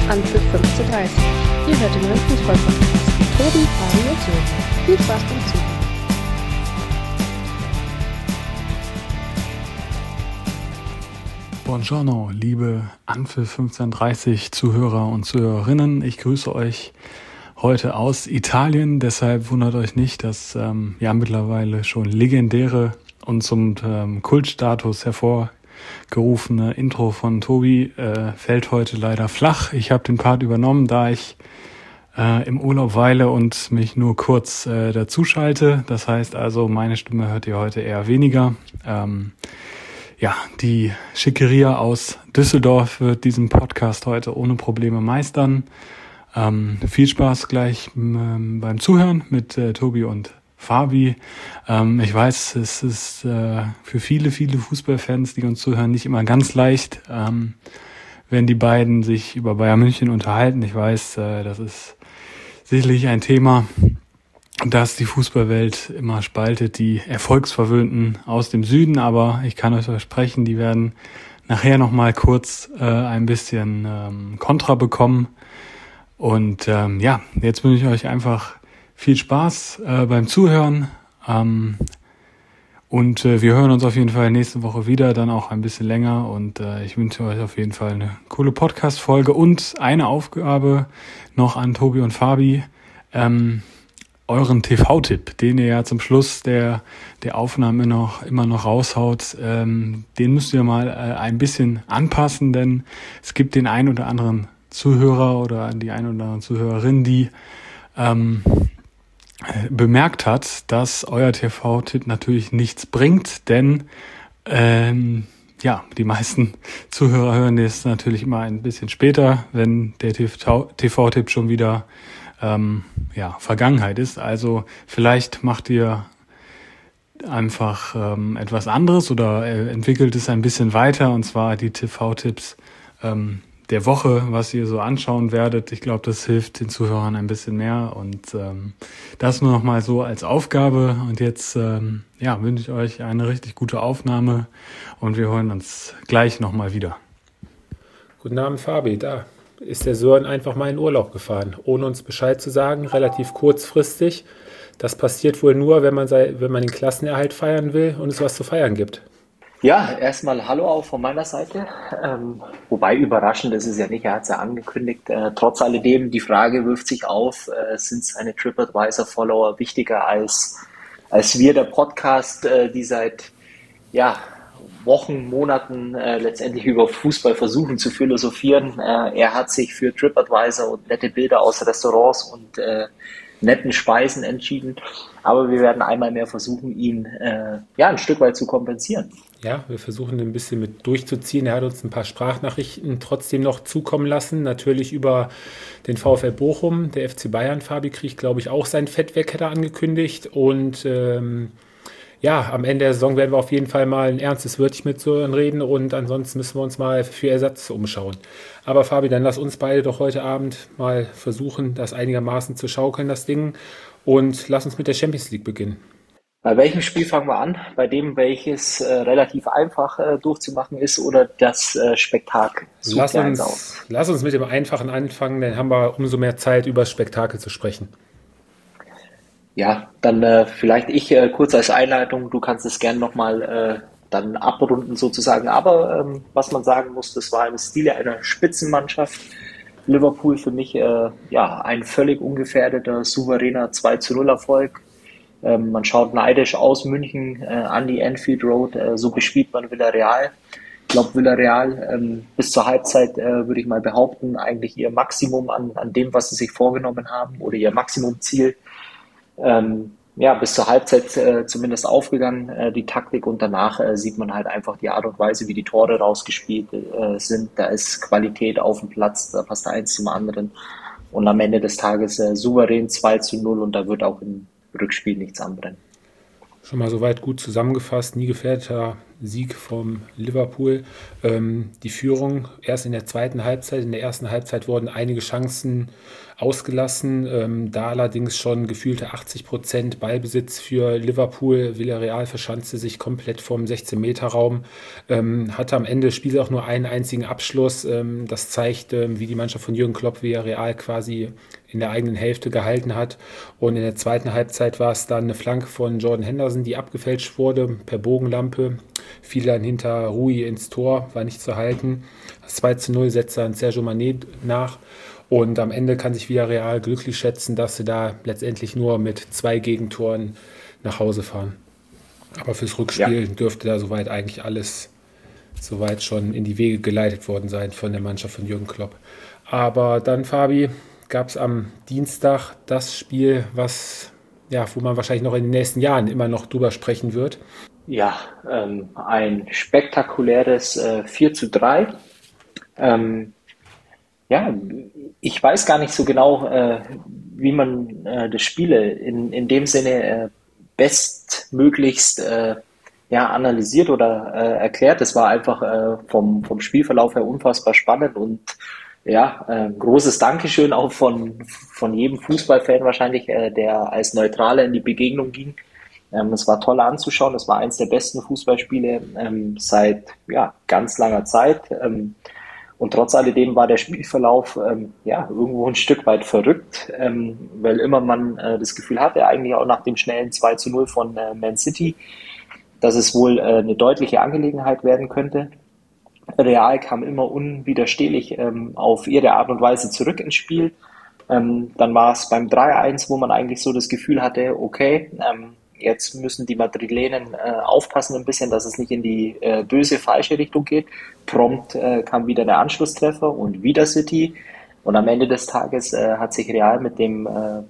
Anpfiff 15:30. Ihr hört den neuen Fußball-Podcast mit Tobi, Fabi und Sören. Viel Spaß beim Zuhören. Buongiorno, liebe Anpfiff 15:30 Zuhörer und Zuhörerinnen. Ich grüße euch heute aus Italien. Deshalb wundert euch nicht, dass mittlerweile schon legendäre und zum Kultstatus hervorgerufene Intro von Tobi fällt heute leider flach. Ich habe den Part übernommen, da ich im Urlaub weile und mich nur kurz dazuschalte. Das heißt also, meine Stimme hört ihr heute eher weniger. Die Schickeria aus Düsseldorf wird diesen Podcast heute ohne Probleme meistern. Viel Spaß gleich beim Zuhören mit Tobi und Fabi. Ich weiß, es ist für viele Fußballfans, die uns zuhören, nicht immer ganz leicht, wenn die beiden sich über Bayern München unterhalten. Ich weiß, das ist sicherlich ein Thema, das die Fußballwelt immer spaltet, die Erfolgsverwöhnten aus dem Süden, aber ich kann euch versprechen, die werden nachher nochmal kurz ein bisschen Kontra bekommen. Und jetzt wünsche ich euch einfach viel Spaß beim Zuhören. Und wir hören uns auf jeden Fall nächste Woche wieder, dann auch ein bisschen länger. Und ich wünsche euch auf jeden Fall eine coole Podcast-Folge und eine Aufgabe noch an Tobi und Fabi. Euren TV-Tipp, den ihr ja zum Schluss der Aufnahme immer noch raushaut, den müsst ihr mal ein bisschen anpassen, denn es gibt den einen oder anderen Zuhörer oder die eine oder andere Zuhörerin, die bemerkt hat, dass euer TV-Tipp natürlich nichts bringt, denn die meisten Zuhörer hören das natürlich immer ein bisschen später, wenn der TV-Tipp schon wieder Vergangenheit ist. Also vielleicht macht ihr einfach etwas anderes oder entwickelt es ein bisschen weiter, und zwar die TV-Tipps der Woche, was ihr so anschauen werdet. Ich glaube, das hilft den Zuhörern ein bisschen mehr, und das nur noch mal so als Aufgabe. Und jetzt wünsche ich euch eine richtig gute Aufnahme und wir hören uns gleich noch mal wieder. Guten Abend, Fabi. Da ist der Sören einfach mal in Urlaub gefahren, ohne uns Bescheid zu sagen, relativ kurzfristig. Das passiert wohl nur, wenn man den Klassenerhalt feiern will und es was zu feiern gibt. Ja, erstmal Hallo auch von meiner Seite. Wobei überraschend ist es ja nicht, er hat es ja angekündigt. Trotz alledem, die Frage wirft sich auf, sind seine TripAdvisor-Follower wichtiger als wir, der Podcast, die seit Wochen, Monaten letztendlich über Fußball versuchen zu philosophieren. Er hat sich für TripAdvisor und nette Bilder aus Restaurants und netten Speisen entschieden. Aber wir werden einmal mehr versuchen, ihn ein Stück weit zu kompensieren. Ja, wir versuchen ein bisschen mit durchzuziehen. Er hat uns ein paar Sprachnachrichten trotzdem noch zukommen lassen. Natürlich über den VfL Bochum. Der FC Bayern, Fabi, kriegt, glaube ich, auch sein Fett weg, hat er angekündigt. Und am Ende der Saison werden wir auf jeden Fall mal ein ernstes Wörtchen mit Sören reden, und ansonsten müssen wir uns mal für Ersatz umschauen. Aber Fabi, dann lass uns beide doch heute Abend mal versuchen, das einigermaßen zu schaukeln, das Ding, und lass uns mit der Champions League beginnen. Bei welchem Spiel fangen wir an? Bei dem, welches relativ einfach durchzumachen ist, oder das Spektakel? Lass uns mit dem Einfachen anfangen, dann haben wir umso mehr Zeit, über das Spektakel zu sprechen. Ja, dann vielleicht ich kurz als Einleitung, du kannst es gerne nochmal dann abrunden sozusagen, aber was man sagen muss, das war im Stile einer Spitzenmannschaft. Liverpool für mich ein völlig ungefährdeter, souveräner 2:0 Erfolg. Man schaut neidisch aus München an die Anfield Road, so bespielt man Villarreal. Ich glaube, Villarreal bis zur Halbzeit, würde ich mal behaupten, eigentlich ihr Maximum an dem, was sie sich vorgenommen haben, oder ihr Maximumziel. Bis zur Halbzeit zumindest aufgegangen, die Taktik, und danach sieht man halt einfach die Art und Weise, wie die Tore rausgespielt sind. Da ist Qualität auf dem Platz, da passt eins zum anderen, und am Ende des Tages souverän 2:0, und da wird auch im Rückspiel nichts anbrennen. Schon mal soweit gut zusammengefasst, nie gefährdeter Sieg vom Liverpool. Die Führung erst in der zweiten Halbzeit. In der ersten Halbzeit wurden einige Chancen ausgelassen. Da allerdings schon gefühlte 80% Ballbesitz für Liverpool. Villarreal verschanzte sich komplett vom 16-Meter-Raum. Hatte am Ende des Spiels auch nur einen einzigen Abschluss. Das zeigt, wie die Mannschaft von Jürgen Klopp Villarreal quasi in der eigenen Hälfte gehalten hat. Und in der zweiten Halbzeit war es dann eine Flanke von Jordan Henderson, die abgefälscht wurde per Bogenlampe. Fiel dann hinter Rui ins Tor, war nicht zu halten. Das 2:0 setzte dann Sergio Mané nach. Und am Ende kann sich Villarreal glücklich schätzen, dass sie da letztendlich nur mit 2 Gegentoren nach Hause fahren. Aber fürs Rückspiel dürfte da soweit eigentlich alles soweit schon in die Wege geleitet worden sein von der Mannschaft von Jürgen Klopp. Aber dann, Fabi, gab es am Dienstag das Spiel, wo man wahrscheinlich noch in den nächsten Jahren immer noch drüber sprechen wird. Ja, ein spektakuläres 4:3. Ich weiß gar nicht so genau, wie man das Spiel in dem Sinne bestmöglichst analysiert oder erklärt. Es war einfach vom Spielverlauf her unfassbar spannend und großes Dankeschön auch von jedem Fußballfan wahrscheinlich, der als Neutraler in die Begegnung ging. Es war toll anzuschauen. Es war eines der besten Fußballspiele seit ganz langer Zeit. Und trotz alledem war der Spielverlauf irgendwo ein Stück weit verrückt, weil immer man das Gefühl hatte, eigentlich auch nach dem schnellen 2:0 von Man City, dass es wohl eine deutliche Angelegenheit werden könnte. Real kam immer unwiderstehlich auf ihre Art und Weise zurück ins Spiel. Dann war es beim 3:1, wo man eigentlich so das Gefühl hatte, okay, jetzt müssen die Madrilenen aufpassen ein bisschen, dass es nicht in die böse, falsche Richtung geht. Prompt kam wieder der Anschlusstreffer und wieder City. Und am Ende des Tages hat sich Real mit dem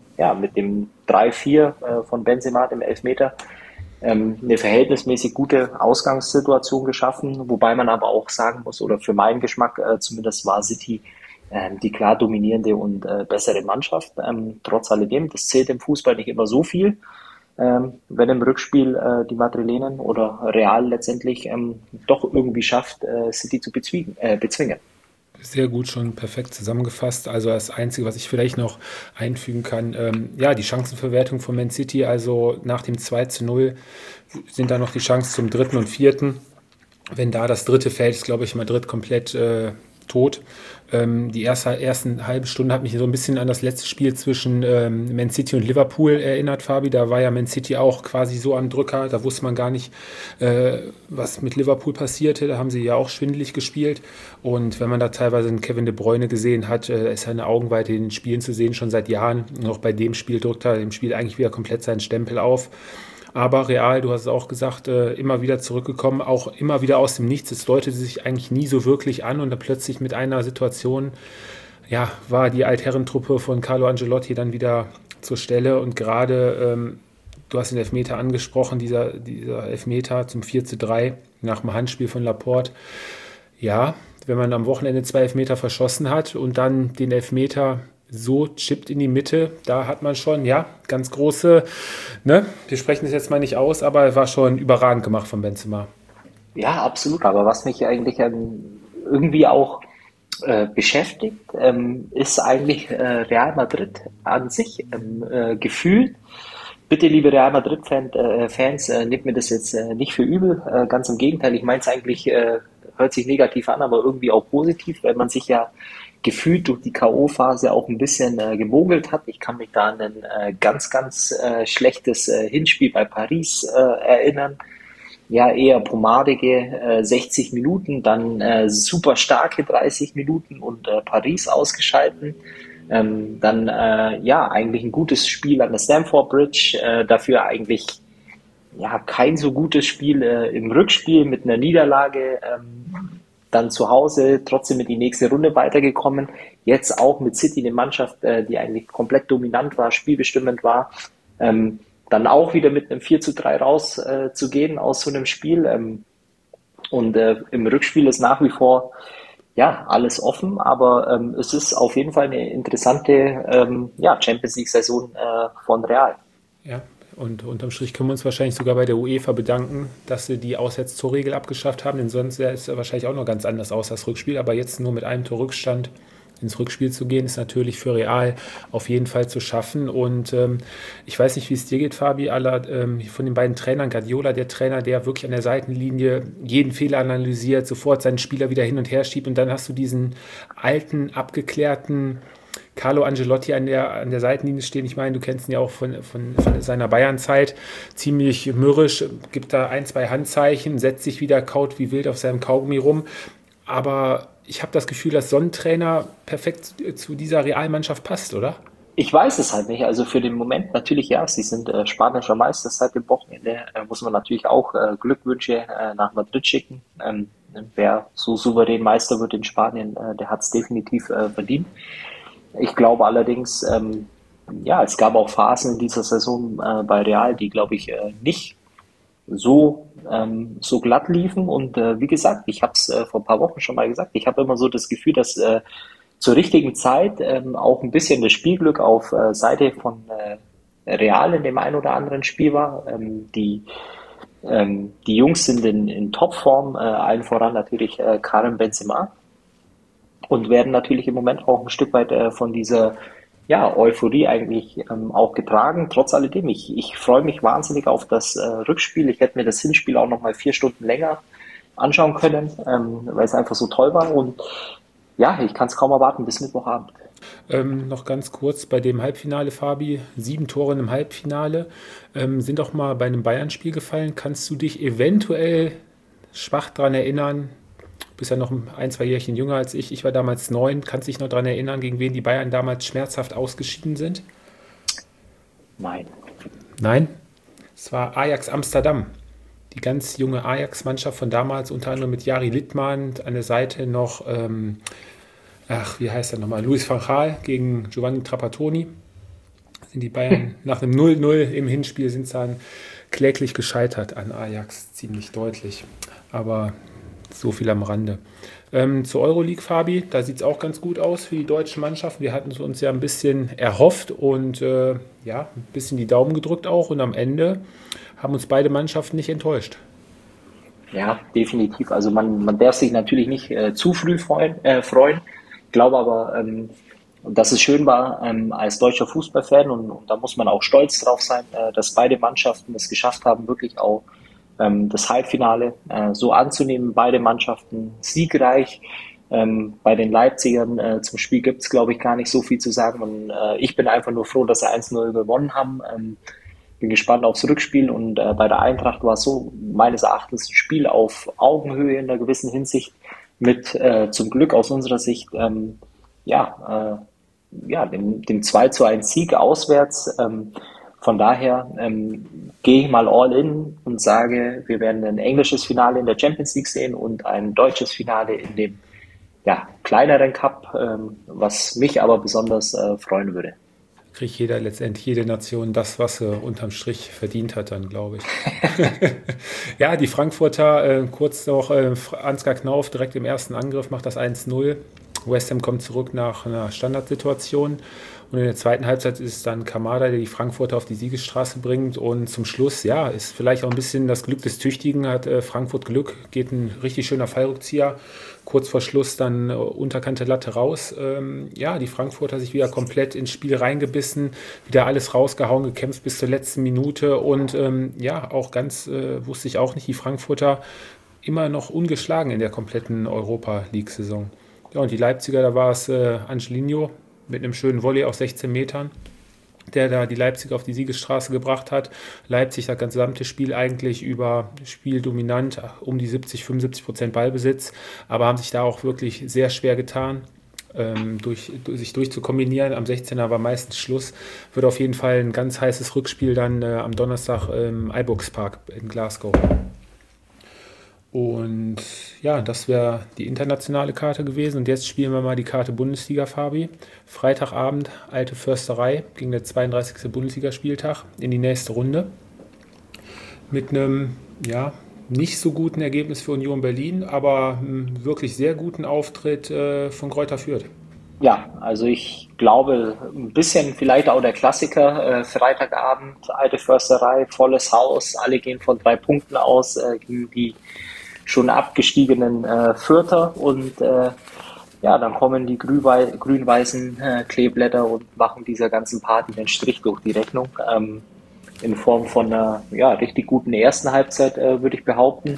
3:4 von Benzema, dem Elfmeter, eine verhältnismäßig gute Ausgangssituation geschaffen, wobei man aber auch sagen muss, oder für meinen Geschmack zumindest war City die klar dominierende und bessere Mannschaft. Trotz alledem, das zählt im Fußball nicht immer so viel, wenn im Rückspiel die Madrilenen oder Real letztendlich doch irgendwie schafft, City zu bezwingen. Sehr gut, schon perfekt zusammengefasst. Also das Einzige, was ich vielleicht noch einfügen kann, die Chancenverwertung von Man City, also nach dem 2:0 sind da noch die Chancen zum 3. und 4. Wenn da das 3. fällt, ist, glaube ich, Madrid komplett tot. Die ersten halbe Stunde hat mich so ein bisschen an das letzte Spiel zwischen Man City und Liverpool erinnert, Fabi. Da war ja Man City auch quasi so am Drücker. Da wusste man gar nicht, was mit Liverpool passierte. Da haben sie ja auch schwindelig gespielt. Und wenn man da teilweise einen Kevin De Bruyne gesehen hat, ist eine Augenweite in den Spielen zu sehen, schon seit Jahren. Und auch bei dem Spiel drückt er dem Spiel eigentlich wieder komplett seinen Stempel auf. Aber Real, du hast es auch gesagt, immer wieder zurückgekommen, auch immer wieder aus dem Nichts. Es deutete sich eigentlich nie so wirklich an und dann plötzlich mit einer Situation, war die Altherrentruppe von Carlo Ancelotti dann wieder zur Stelle und gerade, du hast den Elfmeter angesprochen, dieser Elfmeter zum 4:3 nach dem Handspiel von Laporte. Ja, wenn man am Wochenende 2 Elfmeter verschossen hat und dann den Elfmeter so chippt in die Mitte, da hat man schon, ganz große, wir sprechen es jetzt mal nicht aus, aber er war schon überragend gemacht von Benzema. Ja, absolut. Aber was mich eigentlich irgendwie auch beschäftigt, ist eigentlich Real Madrid an sich gefühlt. Bitte, liebe Real Madrid-Fans, nehmt mir das jetzt nicht für übel. Ganz im Gegenteil, ich meine es eigentlich, hört sich negativ an, aber irgendwie auch positiv, weil man sich ja gefühlt durch die K.O.-Phase auch ein bisschen gemogelt hat. Ich kann mich da an ein ganz, ganz schlechtes Hinspiel bei Paris erinnern. Ja, eher pomadige 60 Minuten, dann super starke 30 Minuten und Paris ausgeschalten. Dann eigentlich ein gutes Spiel an der Stamford Bridge, dafür eigentlich kein so gutes Spiel im Rückspiel mit einer Niederlage, dann zu Hause trotzdem in die nächste Runde weitergekommen. Jetzt auch mit City, eine Mannschaft, die eigentlich komplett dominant war, spielbestimmend war. Dann auch wieder mit einem 4:3 rauszugehen aus so einem Spiel. Und im Rückspiel ist nach wie vor alles offen, aber es ist auf jeden Fall eine interessante Champions League-Saison von Real. Ja, Und unterm Strich können wir uns wahrscheinlich sogar bei der UEFA bedanken, dass sie die Auswärtstorregel abgeschafft haben, denn sonst sähe es wahrscheinlich auch noch ganz anders aus, das Rückspiel. Aber jetzt nur mit einem Torrückstand ins Rückspiel zu gehen, ist natürlich für Real auf jeden Fall zu schaffen. Und ich weiß nicht, wie es dir geht, Fabi, von den beiden Trainern, Guardiola, der Trainer, der wirklich an der Seitenlinie jeden Fehler analysiert, sofort seinen Spieler wieder hin und her schiebt. Und dann hast du diesen alten, abgeklärten Carlo Ancelotti an der Seitenlinie stehen. Ich meine, du kennst ihn ja auch von seiner Bayern-Zeit. Ziemlich mürrisch, gibt da 1, 2 Handzeichen, setzt sich wieder, kaut wie wild auf seinem Kaugummi rum. Aber ich habe das Gefühl, dass so ein Trainer perfekt zu dieser Realmannschaft passt, oder? Ich weiß es halt nicht. Also für den Moment natürlich ja. Sie sind spanischer Meister seit dem Wochenende. Muss man natürlich auch Glückwünsche nach Madrid schicken. Wer so souverän Meister wird in Spanien, der hat es definitiv verdient. Ich glaube allerdings, ja, es gab auch Phasen in dieser Saison bei Real, die, glaube ich, nicht so glatt liefen. Und wie gesagt, ich habe es vor ein paar Wochen schon mal gesagt, ich habe immer so das Gefühl, dass zur richtigen Zeit auch ein bisschen das Spielglück auf Seite von Real in dem einen oder anderen Spiel war. Die Jungs sind in Topform, allen voran natürlich Karim Benzema, und werden natürlich im Moment auch ein Stück weit von dieser Euphorie eigentlich auch getragen. Trotz alledem, ich freue mich wahnsinnig auf das Rückspiel. Ich hätte mir das Hinspiel auch noch mal 4 Stunden länger anschauen können, weil es einfach so toll war. Und ja, ich kann es kaum erwarten bis Mittwochabend. Noch ganz kurz bei dem Halbfinale, Fabi. 7 Tore im Halbfinale sind auch mal bei einem Bayern-Spiel gefallen. Kannst du dich eventuell schwach daran erinnern? Du bist ja noch 1, 2 Jährchen jünger als ich. Ich war damals 9. Kannst du dich noch daran erinnern, gegen wen die Bayern damals schmerzhaft ausgeschieden sind? Nein. Nein? Es war Ajax Amsterdam. Die ganz junge Ajax-Mannschaft von damals, unter anderem mit Jari Littmann, an der Seite noch, wie heißt er nochmal, Louis van Gaal gegen Giovanni Trapattoni. Sind die Bayern nach einem 0-0 im Hinspiel sind dann kläglich gescheitert an Ajax, ziemlich deutlich. Aber so viel am Rande. Zur Euroleague, Fabi, da sieht es auch ganz gut aus für die deutsche Mannschaft. Wir hatten es uns ja ein bisschen erhofft und ein bisschen die Daumen gedrückt auch. Und am Ende haben uns beide Mannschaften nicht enttäuscht. Ja, definitiv. Also man darf sich natürlich nicht zu früh freuen. Ich glaube aber, dass es schön war als deutscher Fußballfan, und da muss man auch stolz drauf sein, dass beide Mannschaften es geschafft haben, wirklich auch das Halbfinale so anzunehmen. Beide Mannschaften siegreich. Bei den Leipzigern zum Spiel gibt es, glaube ich, gar nicht so viel zu sagen. Und ich bin einfach nur froh, dass sie 1-0 gewonnen haben. Bin gespannt aufs Rückspiel, und bei der Eintracht war es so meines Erachtens ein Spiel auf Augenhöhe in einer gewissen Hinsicht mit zum Glück aus unserer Sicht dem 2-1 Sieg auswärts. Von daher gehe ich mal all in und sage, wir werden ein englisches Finale in der Champions League sehen und ein deutsches Finale in dem kleineren Cup, was mich aber besonders freuen würde. Kriegt letztendlich jede Nation das, was sie unterm Strich verdient hat, dann glaube ich. Ja, die Frankfurter, kurz noch, Ansgar Knauf direkt im ersten Angriff macht das 1-0. West Ham kommt zurück nach einer Standardsituation. Und in der zweiten Halbzeit ist es dann Kamada, der die Frankfurter auf die Siegesstraße bringt. Und zum Schluss, ist vielleicht auch ein bisschen das Glück des Tüchtigen, hat Frankfurt Glück, geht ein richtig schöner Fallrückzieher. Kurz vor Schluss dann unterkante Latte raus. Die Frankfurter sich wieder komplett ins Spiel reingebissen, wieder alles rausgehauen, gekämpft bis zur letzten Minute. Und auch ganz, wusste ich auch nicht, die Frankfurter immer noch ungeschlagen in der kompletten Europa-League-Saison. Ja, und die Leipziger, da war es Angelino mit einem schönen Volley aus 16 Metern, der da die Leipziger auf die Siegesstraße gebracht hat. Leipzig das gesamte Spiel eigentlich über spieldominant, um die 70-75% Ballbesitz, aber haben sich da auch wirklich sehr schwer getan, sich durchzukombinieren. Am 16er war meistens Schluss. Wird auf jeden Fall ein ganz heißes Rückspiel dann am Donnerstag im Ibrox Park in Glasgow. Und das wäre die internationale Karte gewesen. Und jetzt spielen wir mal die Karte Bundesliga, Fabi. Freitagabend, Alte Försterei, gegen der 32. Bundesligaspieltag in die nächste Runde. Mit einem, nicht so guten Ergebnis für Union Berlin, aber einem wirklich sehr guten Auftritt von Greuther Fürth. Ja, also ich glaube, ein bisschen vielleicht auch der Klassiker, Freitagabend, alte Försterei, volles Haus, alle gehen von 3 Punkten aus gegen die schon abgestiegenen Fürther und ja, dann kommen die grün-weißen Kleeblätter und machen dieser ganzen Party den Strich durch die Rechnung in Form von einer ja, richtig guten ersten Halbzeit, würde ich behaupten.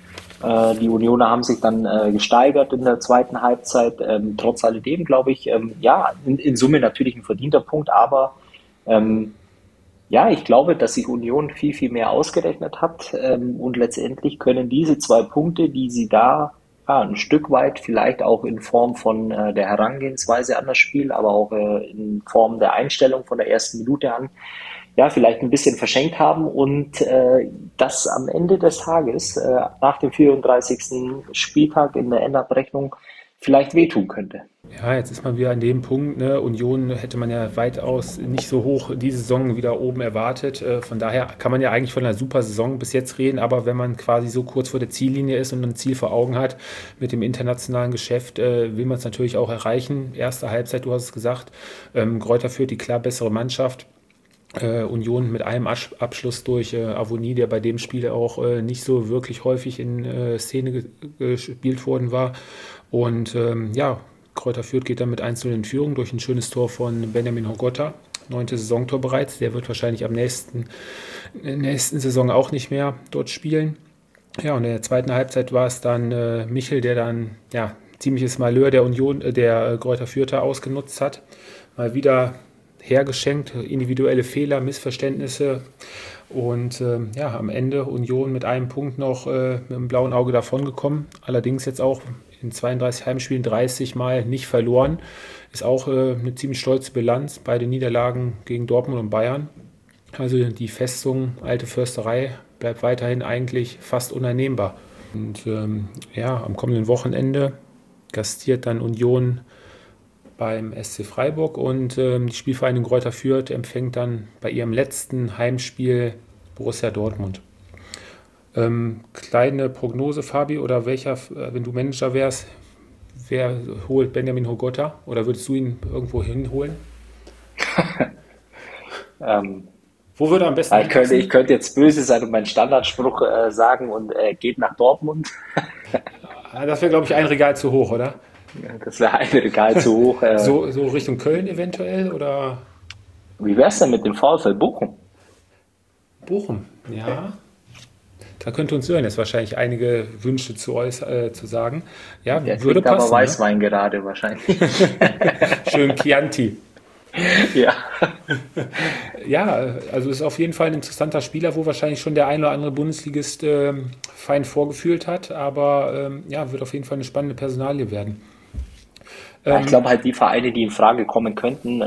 Die Unioner haben sich dann gesteigert in der zweiten Halbzeit. Trotz alledem glaube ich, ja, in Summe natürlich ein verdienter Punkt, aber ähm, ja, ich glaube, dass sich Union viel, viel mehr ausgerechnet hat und letztendlich können diese 2 Punkte, die sie da ja, ein Stück weit vielleicht auch in Form von der Herangehensweise an das Spiel, aber auch in Form der Einstellung von der ersten Minute an, ja, vielleicht ein bisschen verschenkt haben und das am Ende des Tages, nach dem 34. Spieltag in der Endabrechnung, vielleicht wehtun könnte. Ja, jetzt ist man wieder an dem Punkt, ne? Union hätte man ja weitaus nicht so hoch diese Saison wieder oben erwartet. Von daher kann man ja eigentlich von einer super Saison bis jetzt reden, aber wenn man quasi so kurz vor der Ziellinie ist und ein Ziel vor Augen hat mit dem internationalen Geschäft, will man es natürlich auch erreichen. Erste Halbzeit, du hast es gesagt, Greuther Fürth die klar bessere Mannschaft. Union mit einem Abschluss durch Avonie, der bei dem Spiel auch nicht so wirklich häufig in Szene gespielt worden war. Und ja, Greuther Fürth geht dann mit 1:0 in Führung durch ein schönes Tor von Benjamin Hogota. 9. Saisontor bereits. Der wird wahrscheinlich in der nächsten Saison auch nicht mehr dort spielen. Ja, und in der zweiten Halbzeit war es dann Michel, der dann ja ziemliches Malheur der Greuther Fürther ausgenutzt hat. Mal wieder hergeschenkt, individuelle Fehler, Missverständnisse und ja, am Ende Union mit einem Punkt noch mit dem blauen Auge davongekommen. Allerdings jetzt auch in 32 Heimspielen 30 Mal nicht verloren. Ist auch eine ziemlich stolze Bilanz. Beide Niederlagen gegen Dortmund und Bayern. Also die Festung Alte Försterei bleibt weiterhin eigentlich fast uneinnehmbar. Und ja, am kommenden Wochenende gastiert dann Union beim SC Freiburg und die Spielvereinigung Greuther Fürth empfängt dann bei ihrem letzten Heimspiel Borussia Dortmund. Kleine Prognose, Fabi, oder wenn du Manager wärst, wer holt Benjamin Hogota oder würdest du ihn irgendwo hinholen? Wo würde er am besten ich könnte jetzt böse sein und meinen Standardspruch sagen und geht nach Dortmund. Das wäre, glaube ich, ein Regal zu hoch, oder? Das wäre ein Regal zu hoch. So Richtung Köln eventuell, oder? Wie wär's denn mit dem VfL Bochum? Bochum, ja. Da könnte uns Sören jetzt wahrscheinlich einige Wünsche zu sagen. Ja, Der würde trinkt aber passen. Weißwein gerade wahrscheinlich. Schön Chianti. Ja. Ja, also ist auf jeden Fall ein interessanter Spieler, wo wahrscheinlich schon der ein oder andere Bundesligist fein vorgefühlt hat. Aber ja, wird auf jeden Fall eine spannende Personalie werden. Ich glaube halt die Vereine, die in Frage kommen könnten,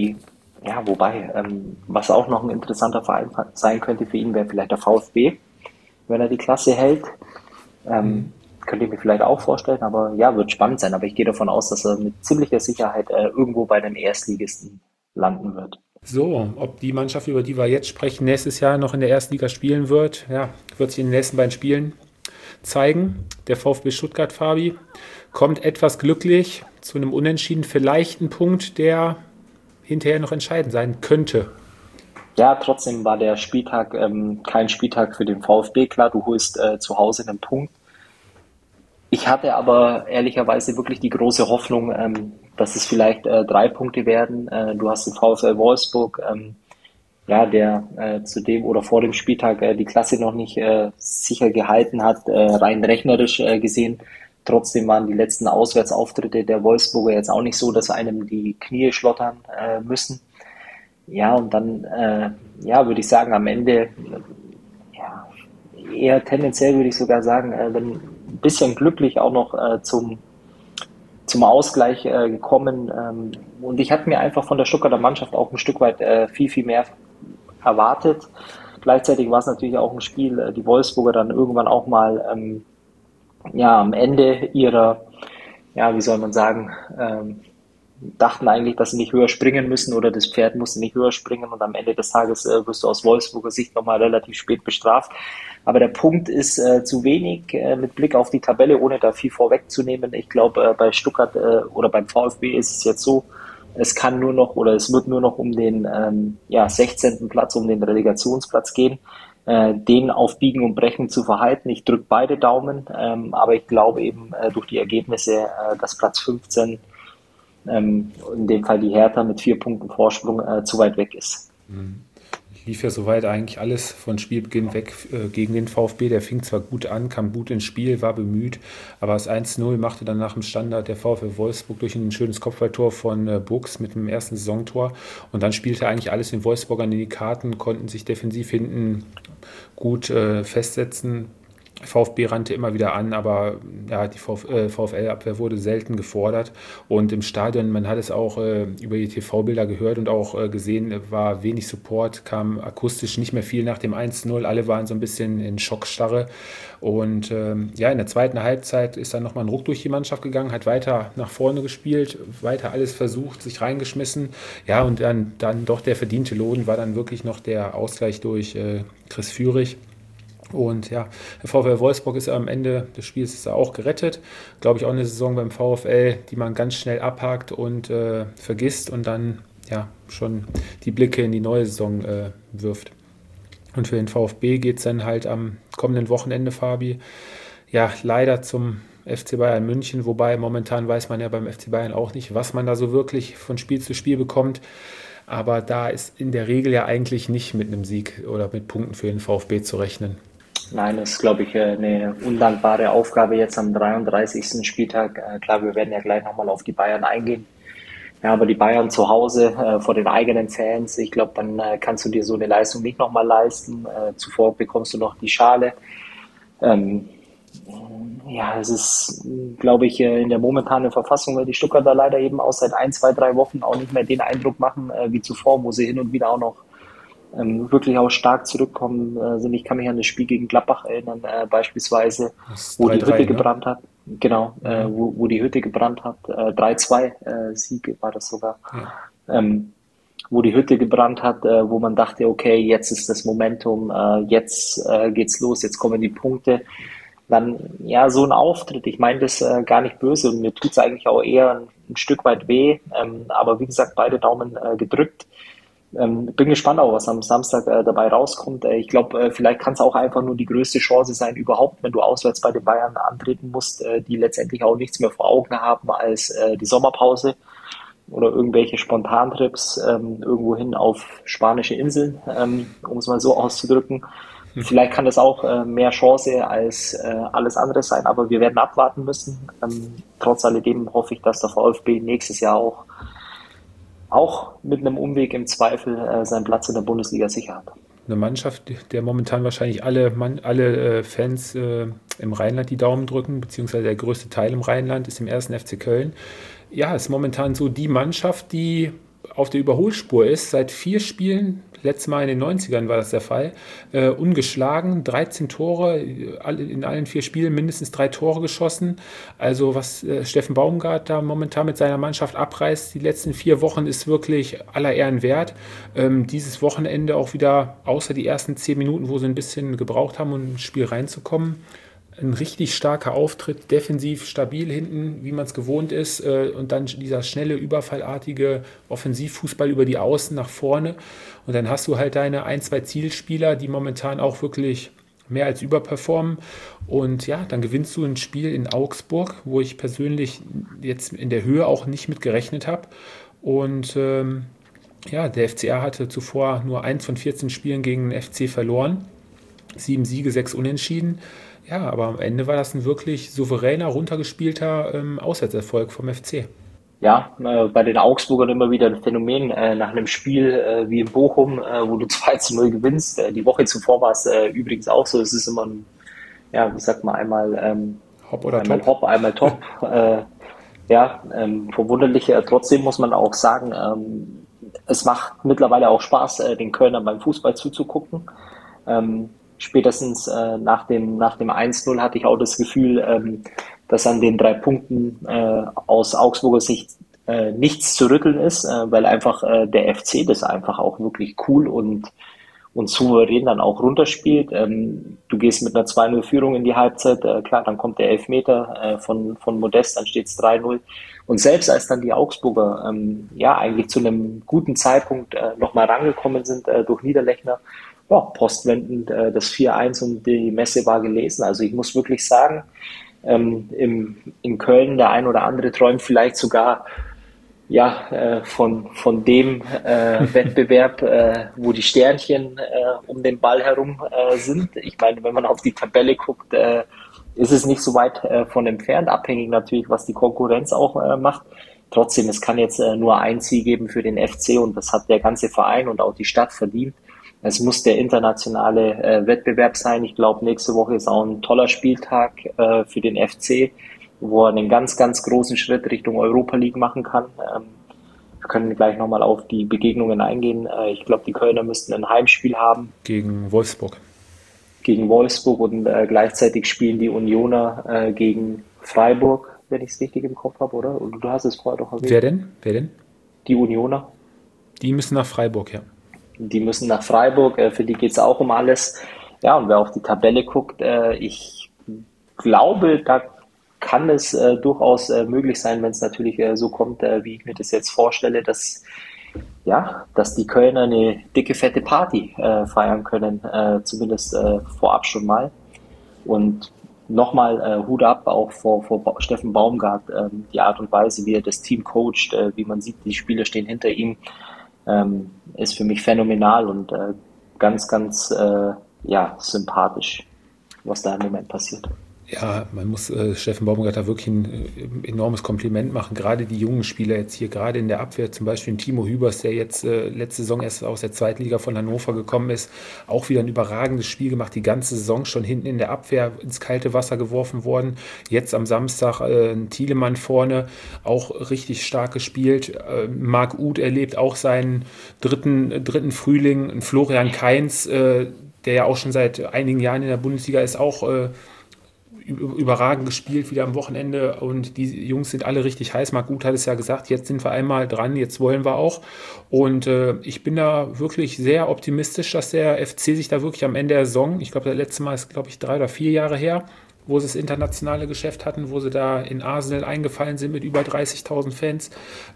was auch noch ein interessanter Verein sein könnte für ihn, wäre vielleicht der VfB, wenn er die Klasse hält. Könnte ich mir vielleicht auch vorstellen, aber ja, wird spannend sein. Aber ich gehe davon aus, dass er mit ziemlicher Sicherheit irgendwo bei den Erstligisten landen wird. So, ob die Mannschaft, über die wir jetzt sprechen, nächstes Jahr noch in der Erstliga spielen wird, ja, wird sich in den nächsten beiden Spielen zeigen. Der VfB Stuttgart, Fabi, kommt etwas glücklich zu einem Unentschieden, vielleicht ein Punkt, der hinterher noch entscheidend sein könnte. Ja, trotzdem war der Spieltag kein Spieltag für den VfB. Klar, du holst zu Hause einen Punkt. Ich hatte aber ehrlicherweise wirklich die große Hoffnung, dass es vielleicht 3 Punkte werden. Du hast den VfL Wolfsburg, der zu dem oder vor dem Spieltag die Klasse noch nicht sicher gehalten hat, rein rechnerisch gesehen. Trotzdem waren die letzten Auswärtsauftritte der Wolfsburger jetzt auch nicht so, dass einem die Knie schlottern müssen. Ja, und dann, würde ich sagen, am Ende, ja, eher tendenziell würde ich sogar sagen, wenn ein bisschen glücklich auch noch zum Ausgleich gekommen. Und ich hatte mir einfach von der Stuttgarter Mannschaft auch ein Stück weit viel, viel mehr erwartet. Gleichzeitig war es natürlich auch ein Spiel, die Wolfsburger dann irgendwann auch mal am Ende ihrer, wie soll man sagen, dachten eigentlich, dass sie nicht höher springen müssen oder das Pferd musste nicht höher springen und am Ende des Tages wirst du aus Wolfsburger Sicht nochmal relativ spät bestraft. Aber der Punkt ist zu wenig mit Blick auf die Tabelle, ohne da viel vorwegzunehmen. Ich glaube, bei Stuttgart oder beim VfB ist es jetzt so, es kann nur noch oder es wird nur noch um den 16. Platz, um den Relegationsplatz gehen, den auf Biegen und Brechen zu verhalten. Ich drücke beide Daumen, aber ich glaube eben durch die Ergebnisse, dass Platz 15, in dem Fall die Hertha mit 4 Punkten Vorsprung, zu weit weg ist. Lief ja soweit eigentlich alles von Spielbeginn weg gegen den VfB. Der fing zwar gut an, kam gut ins Spiel, war bemüht, aber das 1-0 machte dann nach dem Standard der VfL Wolfsburg durch ein schönes Kopfballtor von Buchs mit dem ersten Saisontor. Und dann spielte eigentlich alles den Wolfsburgern in die Karten, konnten sich defensiv hinten gut festsetzen. VfB rannte immer wieder an, aber ja, die VfL-Abwehr wurde selten gefordert. Und im Stadion, man hat es auch über die TV-Bilder gehört und auch gesehen, war wenig Support, kam akustisch nicht mehr viel nach dem 1-0. Alle waren so ein bisschen in Schockstarre. Und in der zweiten Halbzeit ist dann nochmal ein Ruck durch die Mannschaft gegangen, hat weiter nach vorne gespielt, weiter alles versucht, sich reingeschmissen. Ja, und dann doch der verdiente Lohn war dann wirklich noch der Ausgleich durch Chris Führig. Und ja, der VfL Wolfsburg ist am Ende des Spiels ist auch gerettet. Glaube ich auch eine Saison beim VfL, die man ganz schnell abhakt und vergisst und dann ja schon die Blicke in die neue Saison wirft. Und für den VfB geht es dann halt am kommenden Wochenende, Fabi, ja leider zum FC Bayern München, wobei momentan weiß man ja beim FC Bayern auch nicht, was man da so wirklich von Spiel zu Spiel bekommt. Aber da ist in der Regel ja eigentlich nicht mit einem Sieg oder mit Punkten für den VfB zu rechnen. Nein, das ist, glaube ich, eine undankbare Aufgabe jetzt am 33. Spieltag. Klar, wir werden ja gleich nochmal auf die Bayern eingehen. Ja, aber die Bayern zu Hause vor den eigenen Fans, ich glaube, dann kannst du dir so eine Leistung nicht nochmal leisten. Zuvor bekommst du noch die Schale. Es ist, glaube ich, in der momentanen Verfassung, weil die Stuttgarter leider eben auch seit 1, 2, 3 Wochen auch nicht mehr den Eindruck machen wie zuvor, wo sie hin und wieder auch noch wirklich auch stark zurückkommen sind. Ich kann mich an das Spiel gegen Gladbach erinnern, beispielsweise, wo die Hütte gebrannt hat. Genau, wo die Hütte gebrannt hat. 3-2 Sieg war das sogar. Ja. Wo die Hütte gebrannt hat, wo man dachte, okay, jetzt ist das Momentum, jetzt geht's los, jetzt kommen die Punkte. Dann, ja, so ein Auftritt, ich meine das gar nicht böse und mir tut's eigentlich auch eher ein Stück weit weh, aber wie gesagt, beide Daumen gedrückt. Bin gespannt auch, was am Samstag dabei rauskommt. Ich glaube, vielleicht kann es auch einfach nur die größte Chance sein überhaupt, wenn du auswärts bei den Bayern antreten musst, die letztendlich auch nichts mehr vor Augen haben als die Sommerpause oder irgendwelche Spontantrips irgendwo hin auf spanische Inseln, um es mal so auszudrücken. Vielleicht kann das auch mehr Chance als alles andere sein, aber wir werden abwarten müssen. Trotz alledem hoffe ich, dass der VfB nächstes Jahr auch mit einem Umweg im Zweifel seinen Platz in der Bundesliga sicher hat. Eine Mannschaft, der momentan wahrscheinlich alle Fans im Rheinland die Daumen drücken, beziehungsweise der größte Teil im Rheinland ist im 1. FC Köln. Ja, ist momentan so die Mannschaft, die auf der Überholspur ist, seit 4 Spielen, letztes Mal in den 90ern war das der Fall, ungeschlagen, 13 Tore, in allen 4 Spielen mindestens 3 Tore geschossen. Also was Steffen Baumgart da momentan mit seiner Mannschaft abreißt, die letzten 4 Wochen ist wirklich aller Ehren wert. Dieses Wochenende auch wieder, außer die ersten 10 Minuten, wo sie ein bisschen gebraucht haben, um ins Spiel reinzukommen, ein richtig starker Auftritt, defensiv stabil hinten, wie man es gewohnt ist, und dann dieser schnelle, überfallartige Offensivfußball über die Außen nach vorne. Und dann hast du halt deine 1, 2 Zielspieler, die momentan auch wirklich mehr als überperformen. Und ja, dann gewinnst du ein Spiel in Augsburg, wo ich persönlich jetzt in der Höhe auch nicht mit gerechnet habe. Und der FCR hatte zuvor nur 1 von 14 Spielen gegen den FC verloren. 7 Siege, 6 Unentschieden. Ja, aber am Ende war das ein wirklich souveräner, runtergespielter Auswärtserfolg vom FC. Ja, bei den Augsburgern immer wieder ein Phänomen nach einem Spiel wie in Bochum, wo du 2-0 gewinnst. Die Woche zuvor war es übrigens auch so. Es ist immer ein, wie sagt man, einmal Hop oder einmal Top. Hop, einmal Top. Verwunderlich. Trotzdem muss man auch sagen, es macht mittlerweile auch Spaß, den Kölnern beim Fußball zuzugucken. Spätestens nach dem 1-0 hatte ich auch das Gefühl, dass an den 3 Punkten aus Augsburger Sicht nichts zu rütteln ist, weil einfach der FC das einfach auch wirklich cool und souverän dann auch runterspielt. Du gehst mit einer 2:0 Führung in die Halbzeit, klar, dann kommt der Elfmeter von Modest, dann steht es 3:0. Und selbst als dann die Augsburger ja eigentlich zu einem guten Zeitpunkt nochmal rangekommen sind durch Niederlechner, ja, postwendend das 4:1 und die Messe war gelesen. Also ich muss wirklich sagen, in Köln der ein oder andere träumt vielleicht sogar ja, von dem Wettbewerb, wo die Sternchen um den Ball herum sind. Ich meine, wenn man auf die Tabelle guckt, ist es nicht so weit von entfernt, abhängig natürlich, was die Konkurrenz auch macht. Trotzdem, es kann jetzt nur ein Ziel geben für den FC und das hat der ganze Verein und auch die Stadt verdient. Es muss der internationale Wettbewerb sein. Ich glaube, nächste Woche ist auch ein toller Spieltag für den FC, wo er einen ganz, ganz großen Schritt Richtung Europa League machen kann. Wir können gleich nochmal auf die Begegnungen eingehen. Ich glaube, die Kölner müssten ein Heimspiel haben. Gegen Wolfsburg. Gegen Wolfsburg und gleichzeitig spielen die Unioner gegen Freiburg, wenn ich es richtig im Kopf habe, oder? Und du hast es vorher doch erwähnt. Wer denn? Die Unioner. Die müssen nach Freiburg, ja. Die müssen nach Freiburg, für die geht es auch um alles. Ja, und wer auf die Tabelle guckt, ich glaube, da kann es durchaus möglich sein, wenn es natürlich so kommt, wie ich mir das jetzt vorstelle, dass die Kölner eine dicke, fette Party feiern können, zumindest vorab schon mal. Und nochmal Hut ab auch vor Steffen Baumgart, die Art und Weise, wie er das Team coacht, wie man sieht, die Spieler stehen hinter ihm, ist für mich phänomenal und ganz, ganz sympathisch, was da im Moment passiert. Ja, man muss Steffen Baumgart da wirklich ein enormes Kompliment machen. Gerade die jungen Spieler jetzt hier, gerade in der Abwehr, zum Beispiel Timo Hübers, der jetzt letzte Saison erst aus der Zweitliga von Hannover gekommen ist, auch wieder ein überragendes Spiel gemacht, die ganze Saison schon hinten in der Abwehr ins kalte Wasser geworfen worden. Jetzt am Samstag Thielemann vorne, auch richtig stark gespielt. Marc Uth erlebt auch seinen dritten Frühling. Florian Kainz, der ja auch schon seit einigen Jahren in der Bundesliga ist, auch überragend gespielt wieder am Wochenende und die Jungs sind alle richtig heiß. Marc Uth hat es ja gesagt, jetzt sind wir einmal dran, jetzt wollen wir auch und ich bin da wirklich sehr optimistisch, dass der FC sich da wirklich am Ende der Saison, ich glaube, das letzte Mal ist, 3 oder 4 Jahre her, wo sie das internationale Geschäft hatten, wo sie da in Arsenal eingefallen sind mit über 30.000 Fans,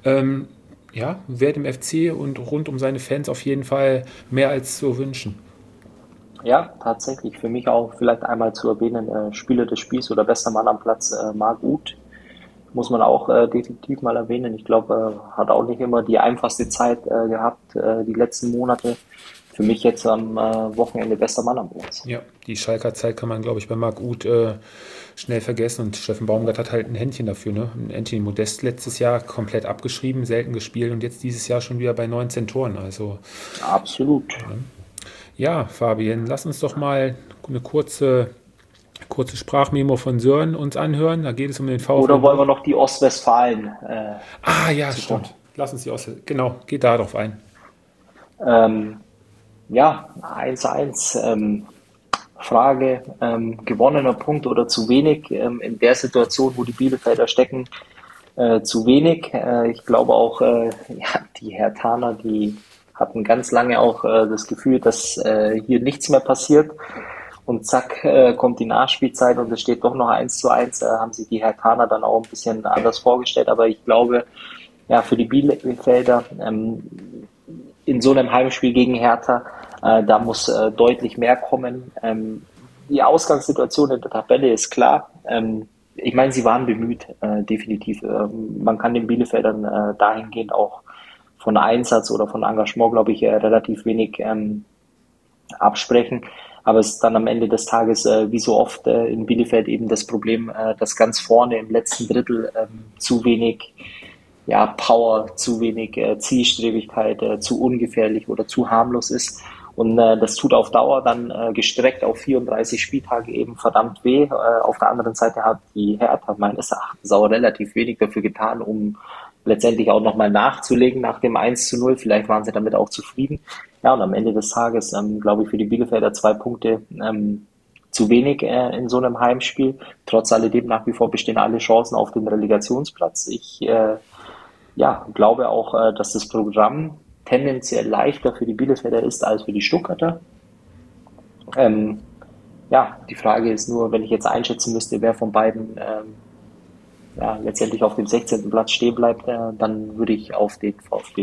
wäre dem FC und rund um seine Fans auf jeden Fall mehr als zu wünschen. Ja, tatsächlich. Für mich auch vielleicht einmal zu erwähnen, Spieler des Spiels oder bester Mann am Platz, Marc Uth, muss man auch definitiv mal erwähnen. Ich glaube, hat auch nicht immer die einfachste Zeit gehabt, die letzten Monate. Für mich jetzt am Wochenende bester Mann am Platz. Ja, die Schalker Zeit kann man, glaube ich, bei Marc Uth schnell vergessen und Steffen Baumgart hat halt ein Händchen dafür. Ne? Anthony Modest letztes Jahr komplett abgeschrieben, selten gespielt und jetzt dieses Jahr schon wieder bei 19 Toren. Also absolut. Ja, Fabian, lass uns doch mal eine kurze Sprachmemo von Sören uns anhören. Da geht es um den VfL. Oder wollen wir noch die Ostwestfalen? Stimmt. Lass uns die Ostwestfalen. Genau, geht da drauf ein. 1:1. Frage, gewonnener Punkt oder zu wenig? In der Situation, wo die Bielefelder stecken, zu wenig. Ich glaube auch, die Herthaner, die hatten ganz lange auch das Gefühl, dass hier nichts mehr passiert und zack, kommt die Nachspielzeit und es steht doch noch 1:1, haben sich die Herthaner dann auch ein bisschen anders vorgestellt, aber ich glaube, ja, für die Bielefelder in so einem Heimspiel gegen Hertha, da muss deutlich mehr kommen. Die Ausgangssituation in der Tabelle ist klar. Ich meine, sie waren bemüht, definitiv. Man kann den Bielefeldern dahingehend auch von Einsatz oder von Engagement, glaube ich, relativ wenig absprechen. Aber es ist dann am Ende des Tages, wie so oft in Bielefeld, eben das Problem, dass ganz vorne im letzten Drittel zu wenig Power, zu wenig Zielstrebigkeit, zu ungefährlich oder zu harmlos ist. Und das tut auf Dauer dann gestreckt auf 34 Spieltage eben verdammt weh. Auf der anderen Seite hat die Hertha meines Erachtens auch relativ wenig dafür getan, um letztendlich auch nochmal nachzulegen nach dem 1:0. Vielleicht waren sie damit auch zufrieden. Ja, und am Ende des Tages, glaube ich, für die Bielefelder 2 Punkte zu wenig in so einem Heimspiel. Trotz alledem nach wie vor bestehen alle Chancen auf den Relegationsplatz. Ich ja, glaube auch, dass das Programm tendenziell leichter für die Bielefelder ist als für die Stuttgarter. Ähm, ja, die Frage ist nur, wenn ich jetzt einschätzen müsste, wer von beiden ja, letztendlich auf dem 16. Platz stehen bleibt, dann würde ich auf den VfB.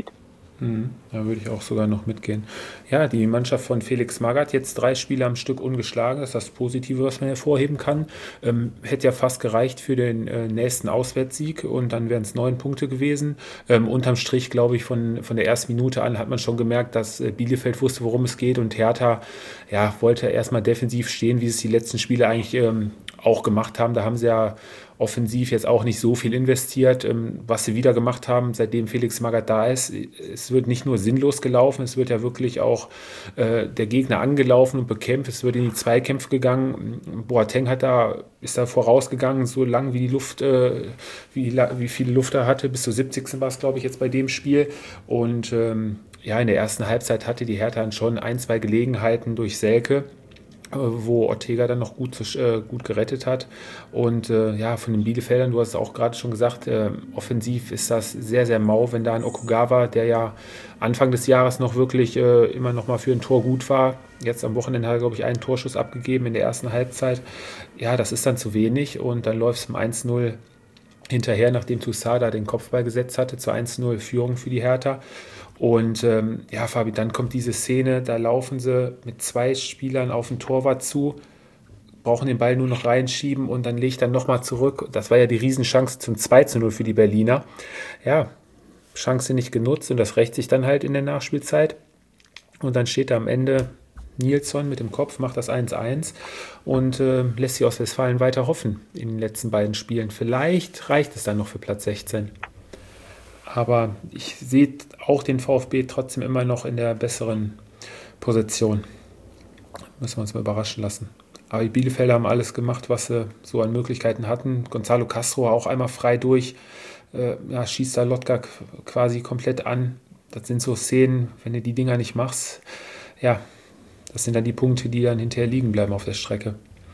Da würde ich auch sogar noch mitgehen. Ja, die Mannschaft von Felix Magath jetzt 3 Spiele am Stück ungeschlagen. Das ist das Positive, was man hervorheben kann. Hätte ja fast gereicht für den nächsten Auswärtssieg und dann wären es 9 Punkte gewesen. Unterm Strich, glaube ich, von der ersten Minute an hat man schon gemerkt, dass Bielefeld wusste, worum es geht und Hertha ja, wollte erstmal defensiv stehen, wie es die letzten Spiele eigentlich auch gemacht haben. Da haben sie ja offensiv jetzt auch nicht so viel investiert, was sie wieder gemacht haben, seitdem Felix Magath da ist. Es wird nicht nur sinnlos gelaufen, es wird ja wirklich auch der Gegner angelaufen und bekämpft. Es wird in die Zweikämpfe gegangen. Boateng ist da vorausgegangen, so lang wie die Luft, wie viel Luft er hatte. Bis zur 70. war es, glaube ich, jetzt bei dem Spiel. Und ja, in der ersten Halbzeit hatte die Hertha dann schon 1-2 Gelegenheiten durch Selke, wo Ortega dann noch gut gerettet hat. Und ja, von den Bielefeldern, du hast es auch gerade schon gesagt, offensiv ist das sehr, sehr mau, wenn da ein Okugawa, der ja Anfang des Jahres noch wirklich immer noch mal für ein Tor gut war, jetzt am Wochenende hat er, glaube ich, einen Torschuss abgegeben in der ersten Halbzeit. Ja, das ist dann zu wenig und dann läuft es um 1-0 hinterher, nachdem Toussaint den Kopfball gesetzt hatte, zur 1-0 Führung für die Hertha. Und ja, Fabi, dann kommt diese Szene, da laufen sie mit 2 Spielern auf den Torwart zu, brauchen den Ball nur noch reinschieben und dann legt er nochmal zurück. Das war ja die Riesenchance zum 2-0 für die Berliner. Ja, Chance nicht genutzt und das rächt sich dann halt in der Nachspielzeit. Und dann steht da am Ende Nilsson mit dem Kopf, macht das 1-1 und lässt sich aus Westfalen weiter hoffen in den letzten beiden Spielen. Vielleicht reicht es dann noch für Platz 16. Aber ich sehe auch den VfB trotzdem immer noch in der besseren Position. Müssen wir uns mal überraschen lassen. Aber die Bielefelder haben alles gemacht, was sie so an Möglichkeiten hatten. Gonzalo Castro auch einmal frei durch. Ja, schießt da Lotka quasi komplett an. Das sind so Szenen, wenn du die Dinger nicht machst. Ja, das sind dann die Punkte, die dann hinterher liegen bleiben auf der Strecke.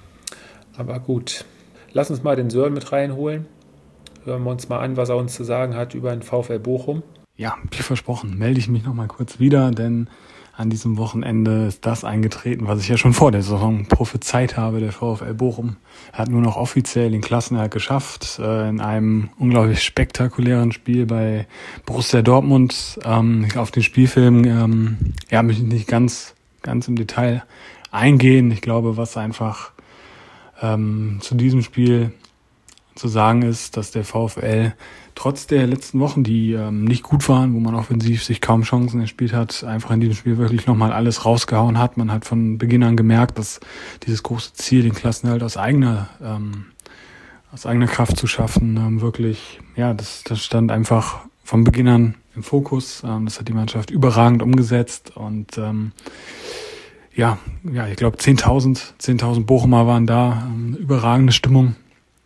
Aber gut, lass uns mal den Sören mit reinholen. Hören wir uns mal an, was er uns zu sagen hat über den VfL Bochum. Ja, wie versprochen, melde ich mich nochmal kurz wieder, denn an diesem Wochenende ist das eingetreten, was ich ja schon vor der Saison prophezeit habe. Der VfL Bochum hat nur noch offiziell den Klassenerhalt geschafft, in einem unglaublich spektakulären Spiel bei Borussia Dortmund. Auf den Spielfilm möchte ich nicht ganz im Detail eingehen. Ich glaube, was einfach zu diesem Spiel zu sagen ist, dass der VfL trotz der letzten Wochen, die nicht gut waren, wo man offensiv sich kaum Chancen erspielt hat, einfach in diesem Spiel wirklich nochmal alles rausgehauen hat. Man hat von Beginn an gemerkt, dass dieses große Ziel, den Klassenerhalt aus eigener Kraft zu schaffen, wirklich, ja, das stand einfach von Beginn an im Fokus. Das hat die Mannschaft überragend umgesetzt und ich glaube 10.000 Bochumer waren da, überragende Stimmung.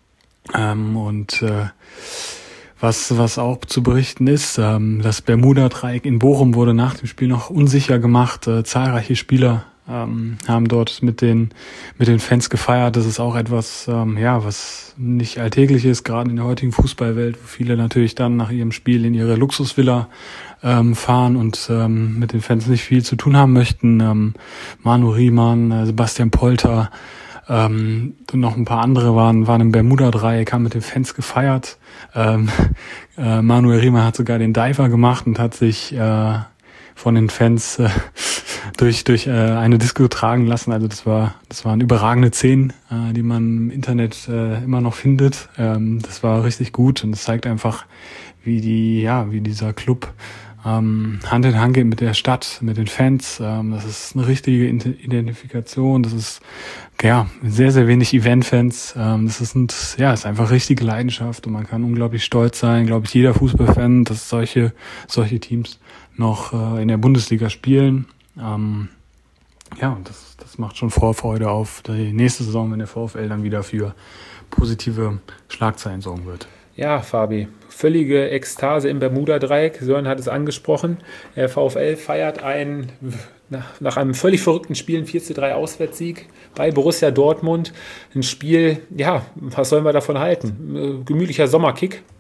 Was auch zu berichten ist, das Bermuda-Dreieck in Bochum wurde nach dem Spiel noch unsicher gemacht. Zahlreiche Spieler haben dort mit den Fans gefeiert. Das ist auch etwas, was nicht alltäglich ist, gerade in der heutigen Fußballwelt, wo viele natürlich dann nach ihrem Spiel in ihre Luxusvilla fahren und mit den Fans nicht viel zu tun haben möchten. Manu Riemann, Sebastian Polter, und noch ein paar andere waren im Bermuda-Dreieck, haben mit den Fans gefeiert. Manuel Riemann hat sogar den Diver gemacht und hat sich von den Fans durch eine Disco tragen lassen. Also das waren überragende Szenen, die man im Internet immer noch findet. Das war richtig gut und es zeigt einfach, wie dieser Club Hand in Hand geht mit der Stadt, mit den Fans. Das ist eine richtige Identifikation. Das ist sehr, sehr wenig Event-Fans. Das ist einfach richtige Leidenschaft und man kann unglaublich stolz sein, glaube ich, jeder Fußballfan, dass solche Teams noch in der Bundesliga spielen. Und das macht schon Vorfreude auf die nächste Saison, wenn der VfL dann wieder für positive Schlagzeilen sorgen wird. Ja, Fabi, völlige Ekstase im Bermuda-Dreieck. Sören hat es angesprochen. Der VfL feiert nach einem völlig verrückten Spiel einen 4:3 Auswärtssieg bei Borussia Dortmund. Ein Spiel, ja, was sollen wir davon halten? Gemütlicher Sommerkick.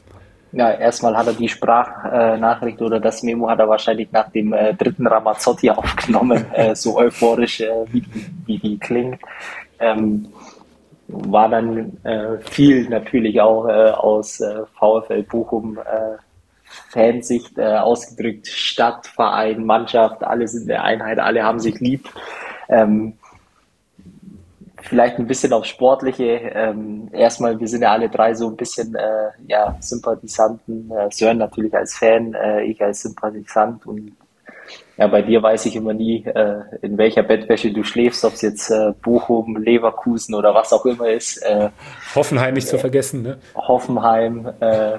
Ja, erstmal hat er die Sprachnachricht oder das Memo hat er wahrscheinlich nach dem dritten Ramazzotti aufgenommen, so euphorisch, wie die klingt. Ähm, War dann viel natürlich auch aus VfL Bochum Fansicht ausgedrückt. Stadt, Verein, Mannschaft, alle sind eine Einheit, alle haben sich lieb. Ähm, Vielleicht ein bisschen aufs Sportliche. Erstmal, wir sind ja alle drei so ein bisschen ja, Sympathisanten. Sören natürlich als Fan, ich als Sympathisant. Und ja, bei dir weiß ich immer nie, in welcher Bettwäsche du schläfst, ob es jetzt Bochum, Leverkusen oder was auch immer ist. Hoffenheim nicht zu vergessen, ne? Hoffenheim.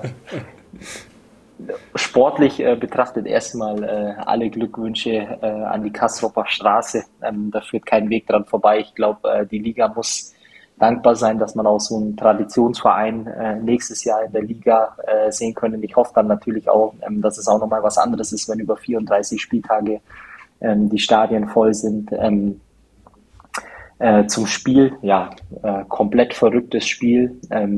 Sportlich betrachtet erstmal alle Glückwünsche an die Kastrupper Straße. Da führt kein Weg dran vorbei. Ich glaube, die Liga muss dankbar sein, dass man auch so einen Traditionsverein nächstes Jahr in der Liga sehen können. Ich hoffe dann natürlich auch, dass es auch nochmal was anderes ist, wenn über 34 Spieltage die Stadien voll sind. Zum Spiel, ja, komplett verrücktes Spiel.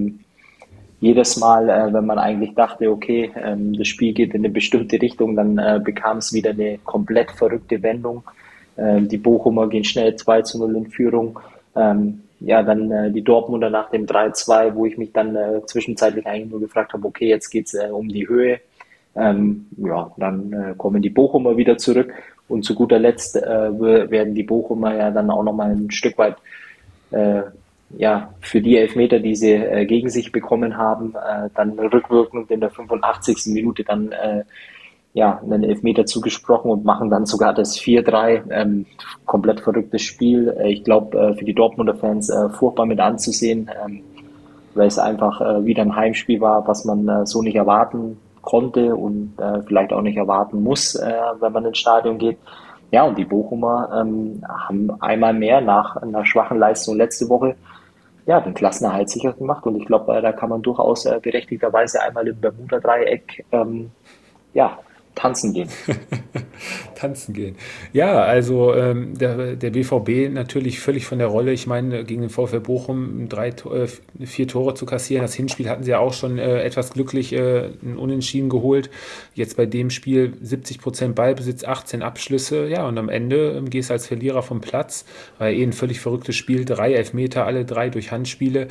Jedes Mal, wenn man eigentlich dachte, okay, das Spiel geht in eine bestimmte Richtung, dann bekam es wieder eine komplett verrückte Wendung. Die Bochumer gehen schnell 2:0 in Führung. Ja, dann die Dortmunder nach dem 3:2, wo ich mich dann zwischenzeitlich eigentlich nur gefragt habe, okay, jetzt geht's um die Höhe. Ja, dann kommen die Bochumer wieder zurück und zu guter Letzt werden die Bochumer ja dann auch nochmal ein Stück weit äh, ja, für die Elfmeter, die sie gegen sich bekommen haben, dann rückwirkend in der 85. Minute dann ja, einen Elfmeter zugesprochen und machen dann sogar das 4:3. Komplett verrücktes Spiel. Ich glaube, für die Dortmunder Fans furchtbar mit anzusehen, weil es einfach wieder ein Heimspiel war, was man so nicht erwarten konnte und vielleicht auch nicht erwarten muss, wenn man ins Stadion geht. Ja, und die Bochumer haben einmal mehr nach einer schwachen Leistung letzte Woche ja, den Klassenerhalt sicher gemacht. Und ich glaube, da kann man durchaus berechtigterweise einmal im Bermuda-Dreieck ja, tanzen gehen. Tanzen gehen. Ja, also der BVB natürlich völlig von der Rolle. Ich meine, gegen den VfL Bochum 4 Tore zu kassieren. Das Hinspiel hatten sie ja auch schon etwas glücklich ein Unentschieden geholt. Jetzt bei dem Spiel 70% Ballbesitz, 18 Abschlüsse. Ja, und am Ende gehst du als Verlierer vom Platz. War ein völlig verrücktes Spiel. 3 Elfmeter, alle 3 durch Handspiele.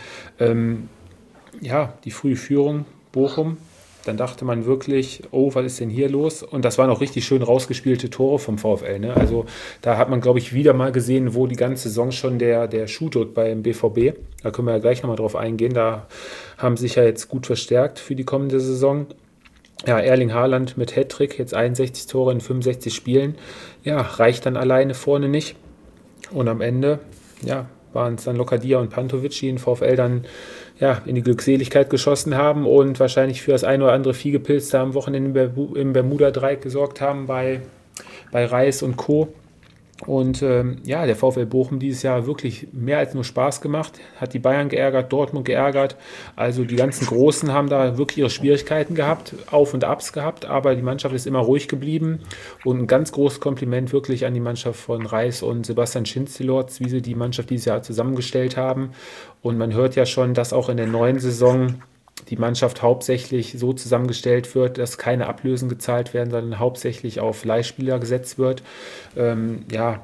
Ja, die frühe Führung Bochum. Dann dachte man wirklich, oh, was ist denn hier los? Und das waren auch richtig schön rausgespielte Tore vom VfL. Ne? Also da hat man, glaube ich, wieder mal gesehen, wo die ganze Saison schon der Schuh drückt beim BVB. Da können wir ja gleich nochmal drauf eingehen. Da haben sie sich ja jetzt gut verstärkt für die kommende Saison. Ja, Erling Haaland mit Hattrick, jetzt 61 Tore in 65 Spielen. Ja, reicht dann alleine vorne nicht. Und am Ende, ja, waren es dann Lokadia und Pantovic, die den VfL dann ja, in die Glückseligkeit geschossen haben und wahrscheinlich für das ein oder andere Viehgepilz da am Wochenende im Bermuda-Dreieck gesorgt haben bei Reis und Co. Und ja, der VfL Bochum dieses Jahr wirklich mehr als nur Spaß gemacht, hat die Bayern geärgert, Dortmund geärgert. Also die ganzen Großen haben da wirklich ihre Schwierigkeiten gehabt, Auf- und Abs gehabt, aber die Mannschaft ist immer ruhig geblieben. Und ein ganz großes Kompliment wirklich an die Mannschaft von Reis und Sebastian Schinzelorz, wie sie die Mannschaft dieses Jahr zusammengestellt haben. Und man hört ja schon, dass auch in der neuen Saison die Mannschaft hauptsächlich so zusammengestellt wird, dass keine Ablösen gezahlt werden, sondern hauptsächlich auf Leihspieler gesetzt wird. Ja,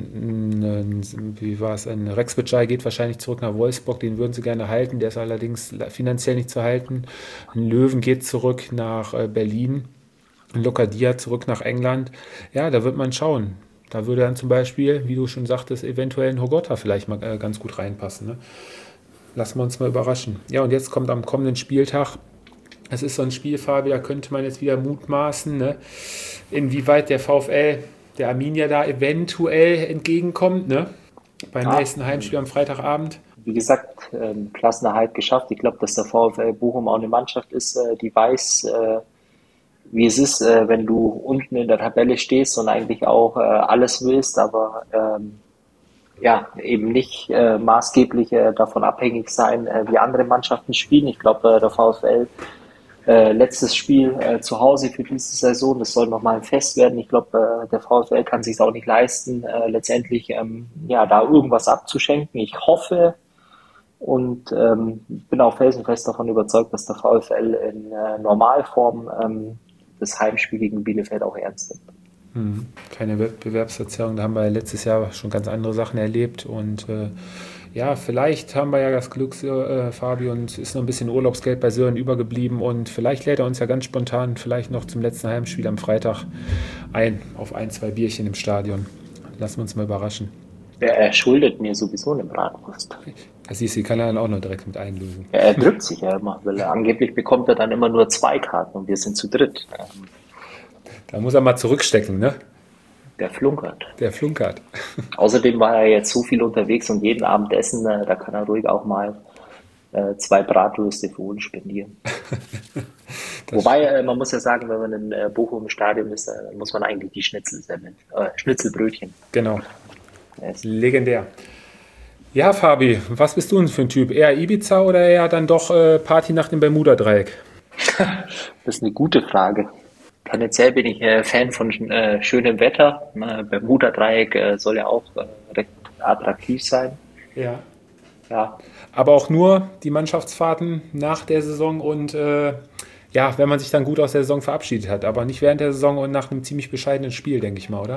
wie war es? Ein Rex Bitschei geht wahrscheinlich zurück nach Wolfsburg, den würden sie gerne halten, der ist allerdings finanziell nicht zu halten. Ein Löwen geht zurück nach Berlin, ein Lokadia zurück nach England. Ja, da wird man schauen. Da würde dann zum Beispiel, wie du schon sagtest, eventuell ein Hogotta vielleicht mal ganz gut reinpassen, ne? Lassen wir uns mal überraschen. Ja, und jetzt kommt am kommenden Spieltag, es ist so ein Spiel, Fabi, da könnte man jetzt wieder mutmaßen, ne, inwieweit der VfL, der Arminia da eventuell entgegenkommt, ne, beim nächsten Heimspiel am Freitagabend. Wie gesagt, Klassenerhalt geschafft. Ich glaube, dass der VfL Bochum auch eine Mannschaft ist, die weiß, wie es ist, wenn du unten in der Tabelle stehst und eigentlich auch alles willst, aber ja, eben nicht maßgeblich davon abhängig sein, wie andere Mannschaften spielen. Ich glaube, der VfL letztes Spiel zu Hause für diese Saison, das soll nochmal ein Fest werden. Ich glaube, der VfL kann sich auch nicht leisten, letztendlich ja da irgendwas abzuschenken. Ich hoffe, und bin auch felsenfest davon überzeugt, dass der VfL in Normalform das Heimspiel gegen Bielefeld auch ernst nimmt. Keine Wettbewerbsverzerrung, da haben wir letztes Jahr schon ganz andere Sachen erlebt und ja, vielleicht haben wir ja das Glück, Fabi, und ist noch ein bisschen Urlaubsgeld bei Sören übergeblieben und vielleicht lädt er uns ja ganz spontan vielleicht noch zum letzten Heimspiel am Freitag ein, auf 1-2 Bierchen im Stadion. Lassen wir uns mal überraschen. Ja, er schuldet mir sowieso eine Bratwurst. Das siehst du, die kann er dann auch noch direkt mit einlösen. Ja, er drückt sich ja immer, weil angeblich bekommt er dann immer nur 2 Karten und wir sind zu dritt. Da muss er mal zurückstecken, ne? Der flunkert. Der flunkert. Außerdem war er jetzt so viel unterwegs und jeden Abend essen, da kann er ruhig auch mal 2 Bratwürste für uns spendieren. Wobei, man muss ja sagen, wenn man in Bochum im Stadion ist, dann muss man eigentlich die Schnitzelbrötchen. Genau. essen. Legendär. Ja, Fabi, was bist du denn für ein Typ? Eher Ibiza oder eher dann doch Party nach dem Bermuda-Dreieck? Das ist eine gute Frage. Tendenziell bin ich Fan von schönem Wetter. Bermuda-Dreieck soll ja auch recht attraktiv sein. Ja. Ja, Aber auch nur die Mannschaftsfahrten nach der Saison und ja, wenn man sich dann gut aus der Saison verabschiedet hat. Aber nicht während der Saison und nach einem ziemlich bescheidenen Spiel, denke ich mal, oder?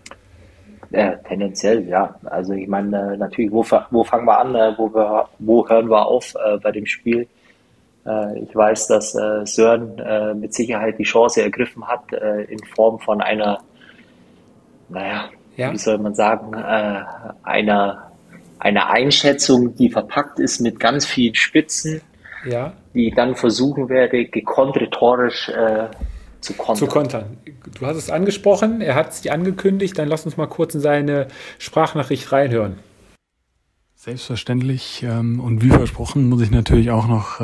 tendenziell, ja. Also ich meine, natürlich, wo fangen wir an, wo hören wir auf bei dem Spiel? Ich weiß, dass Sören mit Sicherheit die Chance ergriffen hat, in Form von einer, naja, Ja. wie soll man sagen, einer Einschätzung, die verpackt ist mit ganz vielen Spitzen, Ja. die ich dann versuchen werde, gekonnt rhetorisch zu Zu kontern. kontern. Du hast es angesprochen, er hat es dir angekündigt, dann lass uns mal kurz in seine Sprachnachricht reinhören. Selbstverständlich und wie versprochen muss ich natürlich auch noch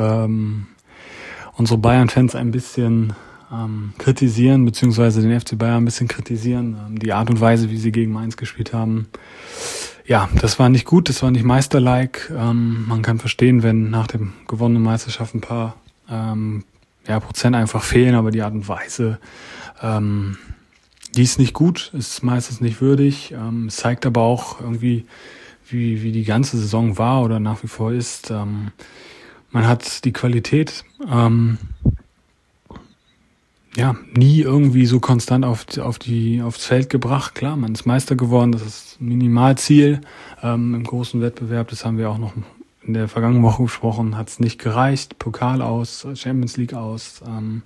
unsere Bayern-Fans ein bisschen kritisieren, beziehungsweise den FC Bayern ein bisschen kritisieren. Die Art und Weise, wie sie gegen Mainz gespielt haben, ja, das war nicht gut, das war nicht meisterlike. Man kann verstehen, wenn nach dem gewonnenen Meisterschaft ein paar Prozent einfach fehlen, aber die Art und Weise, die ist nicht gut, ist meistens nicht würdig. Es zeigt aber auch irgendwie, wie die ganze Saison war oder nach wie vor ist. Man hat die Qualität nie irgendwie so konstant aufs Feld gebracht. Klar, man ist Meister geworden, das ist ein Minimalziel im großen Wettbewerb. Das haben wir auch noch in der vergangenen Woche besprochen, hat es nicht gereicht. Pokal aus, Champions League aus.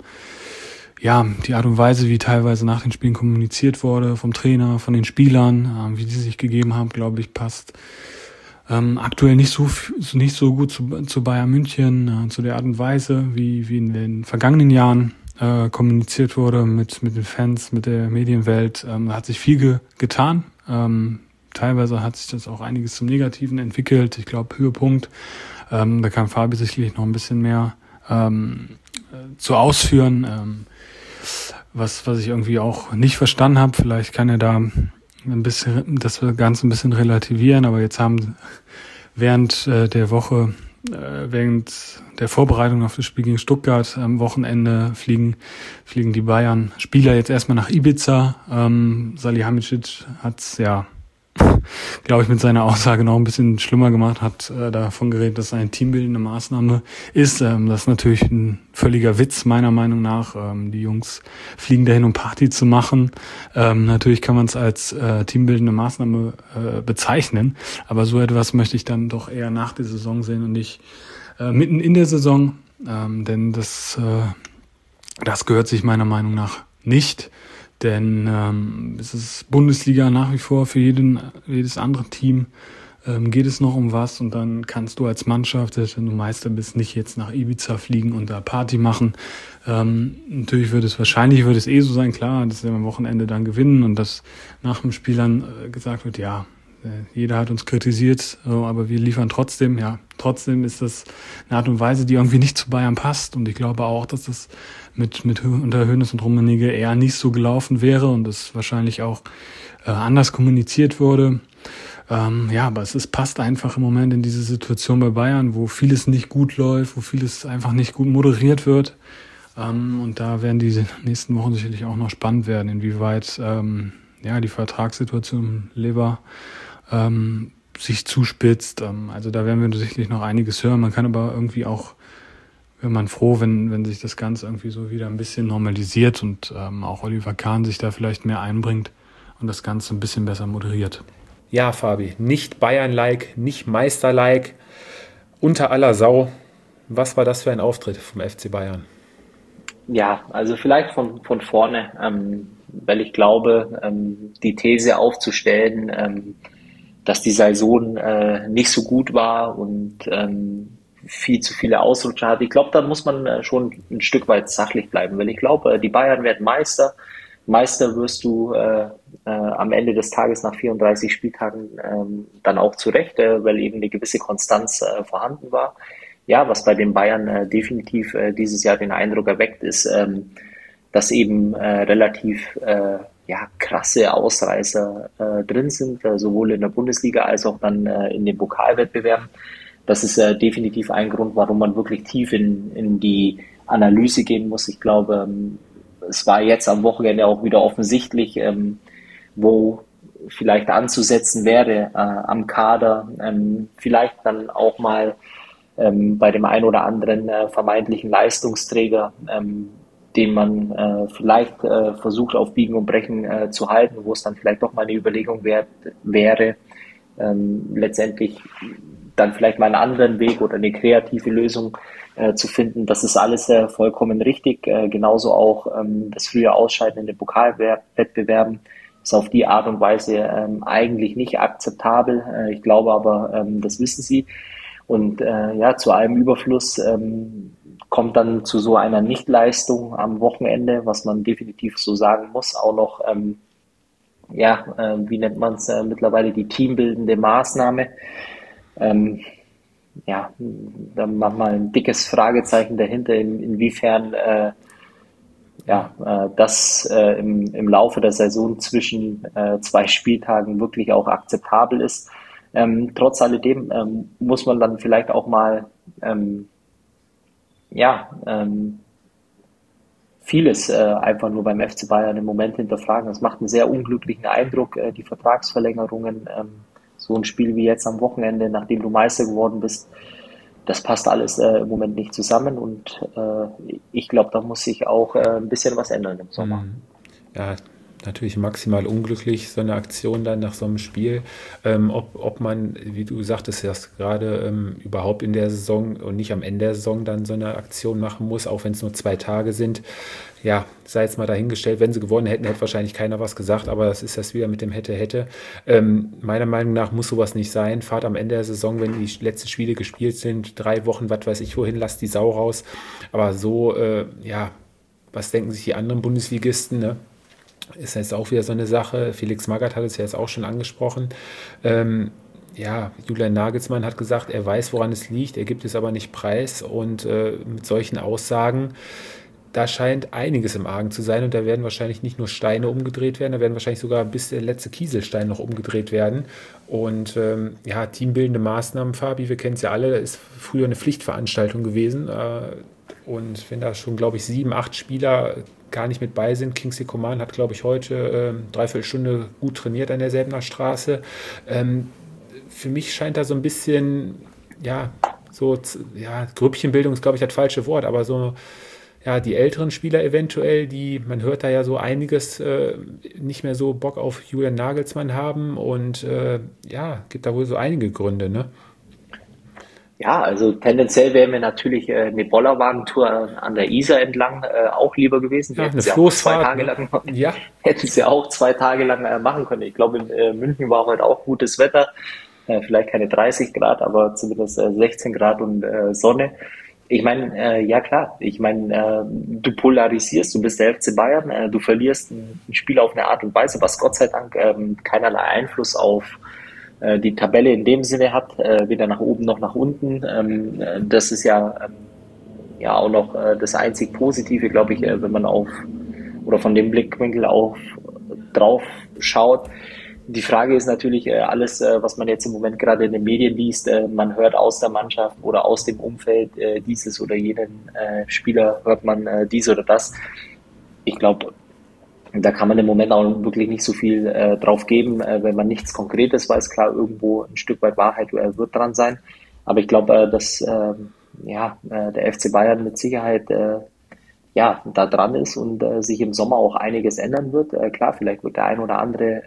Die Art und Weise, wie teilweise nach den Spielen kommuniziert wurde vom Trainer, von den Spielern, wie die sich gegeben haben, glaube ich, passt aktuell nicht so gut zu Bayern München, zu der Art und Weise, wie in den vergangenen Jahren kommuniziert wurde mit den Fans, mit der Medienwelt. Da hat sich viel getan. Teilweise hat sich das auch einiges zum Negativen entwickelt. Ich glaube, Höhepunkt, da kann Fabi sicherlich noch ein bisschen mehr zu ausführen. Was ich irgendwie auch nicht verstanden habe, vielleicht kann er da ein bisschen das Ganze ein bisschen relativieren, aber jetzt haben während der Woche, während der Vorbereitung auf das Spiel gegen Stuttgart am Wochenende fliegen die Bayern-Spieler jetzt erstmal nach Ibiza. Salihamidzic hat's glaube ich, mit seiner Aussage noch ein bisschen schlimmer gemacht, hat davon geredet, dass es eine teambildende Maßnahme ist. Das ist natürlich ein völliger Witz, meiner Meinung nach. Die Jungs fliegen dahin, um Party zu machen. Natürlich kann man es als teambildende Maßnahme bezeichnen, aber so etwas möchte ich dann doch eher nach der Saison sehen und nicht mitten in der Saison, denn das gehört sich meiner Meinung nach nicht. Denn es ist Bundesliga nach wie vor, für jedes andere Team geht es noch um was und dann kannst du als Mannschaft, wenn du Meister bist, nicht jetzt nach Ibiza fliegen und da Party machen. Natürlich wird es so sein, klar, dass wir am Wochenende dann gewinnen und dass nach dem Spiel dann gesagt wird, ja, jeder hat uns kritisiert, aber wir liefern trotzdem. Ja, trotzdem ist das eine Art und Weise, die irgendwie nicht zu Bayern passt. Und ich glaube auch, dass das unter Hoeneß und Rummenigge eher nicht so gelaufen wäre und es wahrscheinlich auch anders kommuniziert wurde. Aber passt einfach im Moment in diese Situation bei Bayern, wo vieles nicht gut läuft, wo vieles einfach nicht gut moderiert wird. Und da werden die nächsten Wochen sicherlich auch noch spannend werden, inwieweit die Vertragssituation Lever sich zuspitzt. Also da werden wir sicherlich noch einiges hören. Man kann aber irgendwie auch, wäre man froh, wenn sich das Ganze irgendwie so wieder ein bisschen normalisiert und auch Oliver Kahn sich da vielleicht mehr einbringt und das Ganze ein bisschen besser moderiert. Ja, Fabi, nicht Bayern-like, nicht Meister-like, unter aller Sau. Was war das für ein Auftritt vom FC Bayern? Ja, also vielleicht von vorne, weil ich glaube, die These aufzustellen, dass die Saison nicht so gut war und viel zu viele Ausrutscher hat. Ich glaube, da muss man schon ein Stück weit sachlich bleiben, weil ich glaube, die Bayern werden Meister. Meister wirst du am Ende des Tages nach 34 Spieltagen dann auch zurecht, weil eben eine gewisse Konstanz vorhanden war. Ja, was bei den Bayern definitiv dieses Jahr den Eindruck erweckt, ist, dass eben relativ krasse Ausreißer drin sind, sowohl in der Bundesliga als auch dann in den Pokalwettbewerben. Das ist definitiv ein Grund, warum man wirklich tief in die Analyse gehen muss. Ich glaube, es war jetzt am Wochenende auch wieder offensichtlich, wo vielleicht anzusetzen wäre am Kader, vielleicht dann auch mal bei dem einen oder anderen vermeintlichen Leistungsträger, den man vielleicht versucht auf Biegen und Brechen zu halten, wo es dann vielleicht doch mal eine Überlegung wäre, letztendlich dann vielleicht mal einen anderen Weg oder eine kreative Lösung zu finden. Das ist alles vollkommen richtig. Genauso auch das frühe Ausscheiden in den Pokalwettbewerben ist auf die Art und Weise eigentlich nicht akzeptabel. Ich glaube aber, das wissen sie. Und zu einem Überfluss kommt dann zu so einer Nichtleistung am Wochenende, was man definitiv so sagen muss, auch noch, wie nennt man es mittlerweile, die teambildende Maßnahme. Da machen wir ein dickes Fragezeichen dahinter, inwiefern das im Laufe der Saison zwischen zwei Spieltagen wirklich auch akzeptabel ist. Trotz alledem muss man dann vielleicht auch mal vieles einfach nur beim FC Bayern im Moment hinterfragen. Es macht einen sehr unglücklichen Eindruck, die Vertragsverlängerungen, so ein Spiel wie jetzt am Wochenende, nachdem du Meister geworden bist, das passt alles im Moment nicht zusammen und ich glaube, da muss sich auch ein bisschen was ändern im Sommer. Ja, natürlich maximal unglücklich, so eine Aktion dann nach so einem Spiel. Ob man, wie du sagtest, erst gerade überhaupt in der Saison und nicht am Ende der Saison dann so eine Aktion machen muss, auch wenn es nur 2 Tage sind. Ja, sei jetzt mal dahingestellt, wenn sie gewonnen hätten, hätte wahrscheinlich keiner was gesagt, aber das ist das wieder mit dem hätte. Meiner Meinung nach muss sowas nicht sein. Fahrt am Ende der Saison, wenn die letzten Spiele gespielt sind, 3 Wochen, was weiß ich wohin, lasst die Sau raus. Aber so, was denken sich die anderen Bundesligisten, ne? Ist jetzt auch wieder so eine Sache. Felix Magath hat es ja jetzt auch schon angesprochen. Julian Nagelsmann hat gesagt, er weiß, woran es liegt, er gibt es aber nicht preis. Und mit solchen Aussagen, da scheint einiges im Argen zu sein. Und da werden wahrscheinlich nicht nur Steine umgedreht werden, da werden wahrscheinlich sogar bis der letzte Kieselstein noch umgedreht werden. Und teambildende Maßnahmen, Fabi, wir kennen es ja alle, ist früher eine Pflichtveranstaltung gewesen. Und wenn da schon, glaube ich, 7, 8 Spieler gar nicht mit bei sind. Kingsley Coman hat, glaube ich, heute 3/4 Stunde gut trainiert an der Säbener Straße. Für mich scheint da so ein bisschen, Grüppchenbildung ist, glaube ich, das falsche Wort, aber so, die älteren Spieler eventuell, man hört da ja so einiges, nicht mehr so Bock auf Julian Nagelsmann haben und gibt da wohl so einige Gründe, ne? Ja, also tendenziell wäre mir natürlich eine Bollerwagentour an der Isar entlang auch lieber gewesen. Ja, eine Floßfahrt, Hätten sie auch 2 Tage lang machen können. Ich glaube, in München war heute auch gutes Wetter. Vielleicht keine 30 Grad, aber zumindest 16 Grad und Sonne. Ich meine, klar, du polarisierst, du bist der FC Bayern, du verlierst ein Spiel auf eine Art und Weise, was Gott sei Dank keinerlei Einfluss auf die Tabelle in dem Sinne hat, weder nach oben noch nach unten. Das ist auch noch das einzig Positive, glaube ich, wenn man von dem Blickwinkel drauf schaut. Die Frage ist natürlich alles, was man jetzt im Moment gerade in den Medien liest, man hört aus der Mannschaft oder aus dem Umfeld dieses oder jenen Spieler, hört man dies oder das. Ich glaube, Da kann man im Moment auch wirklich nicht so viel drauf geben, wenn man nichts Konkretes weiß. Klar, irgendwo ein Stück weit Wahrheit wird dran sein. Aber ich glaube, dass der FC Bayern mit Sicherheit da dran ist und sich im Sommer auch einiges ändern wird. Klar, vielleicht wird der ein oder andere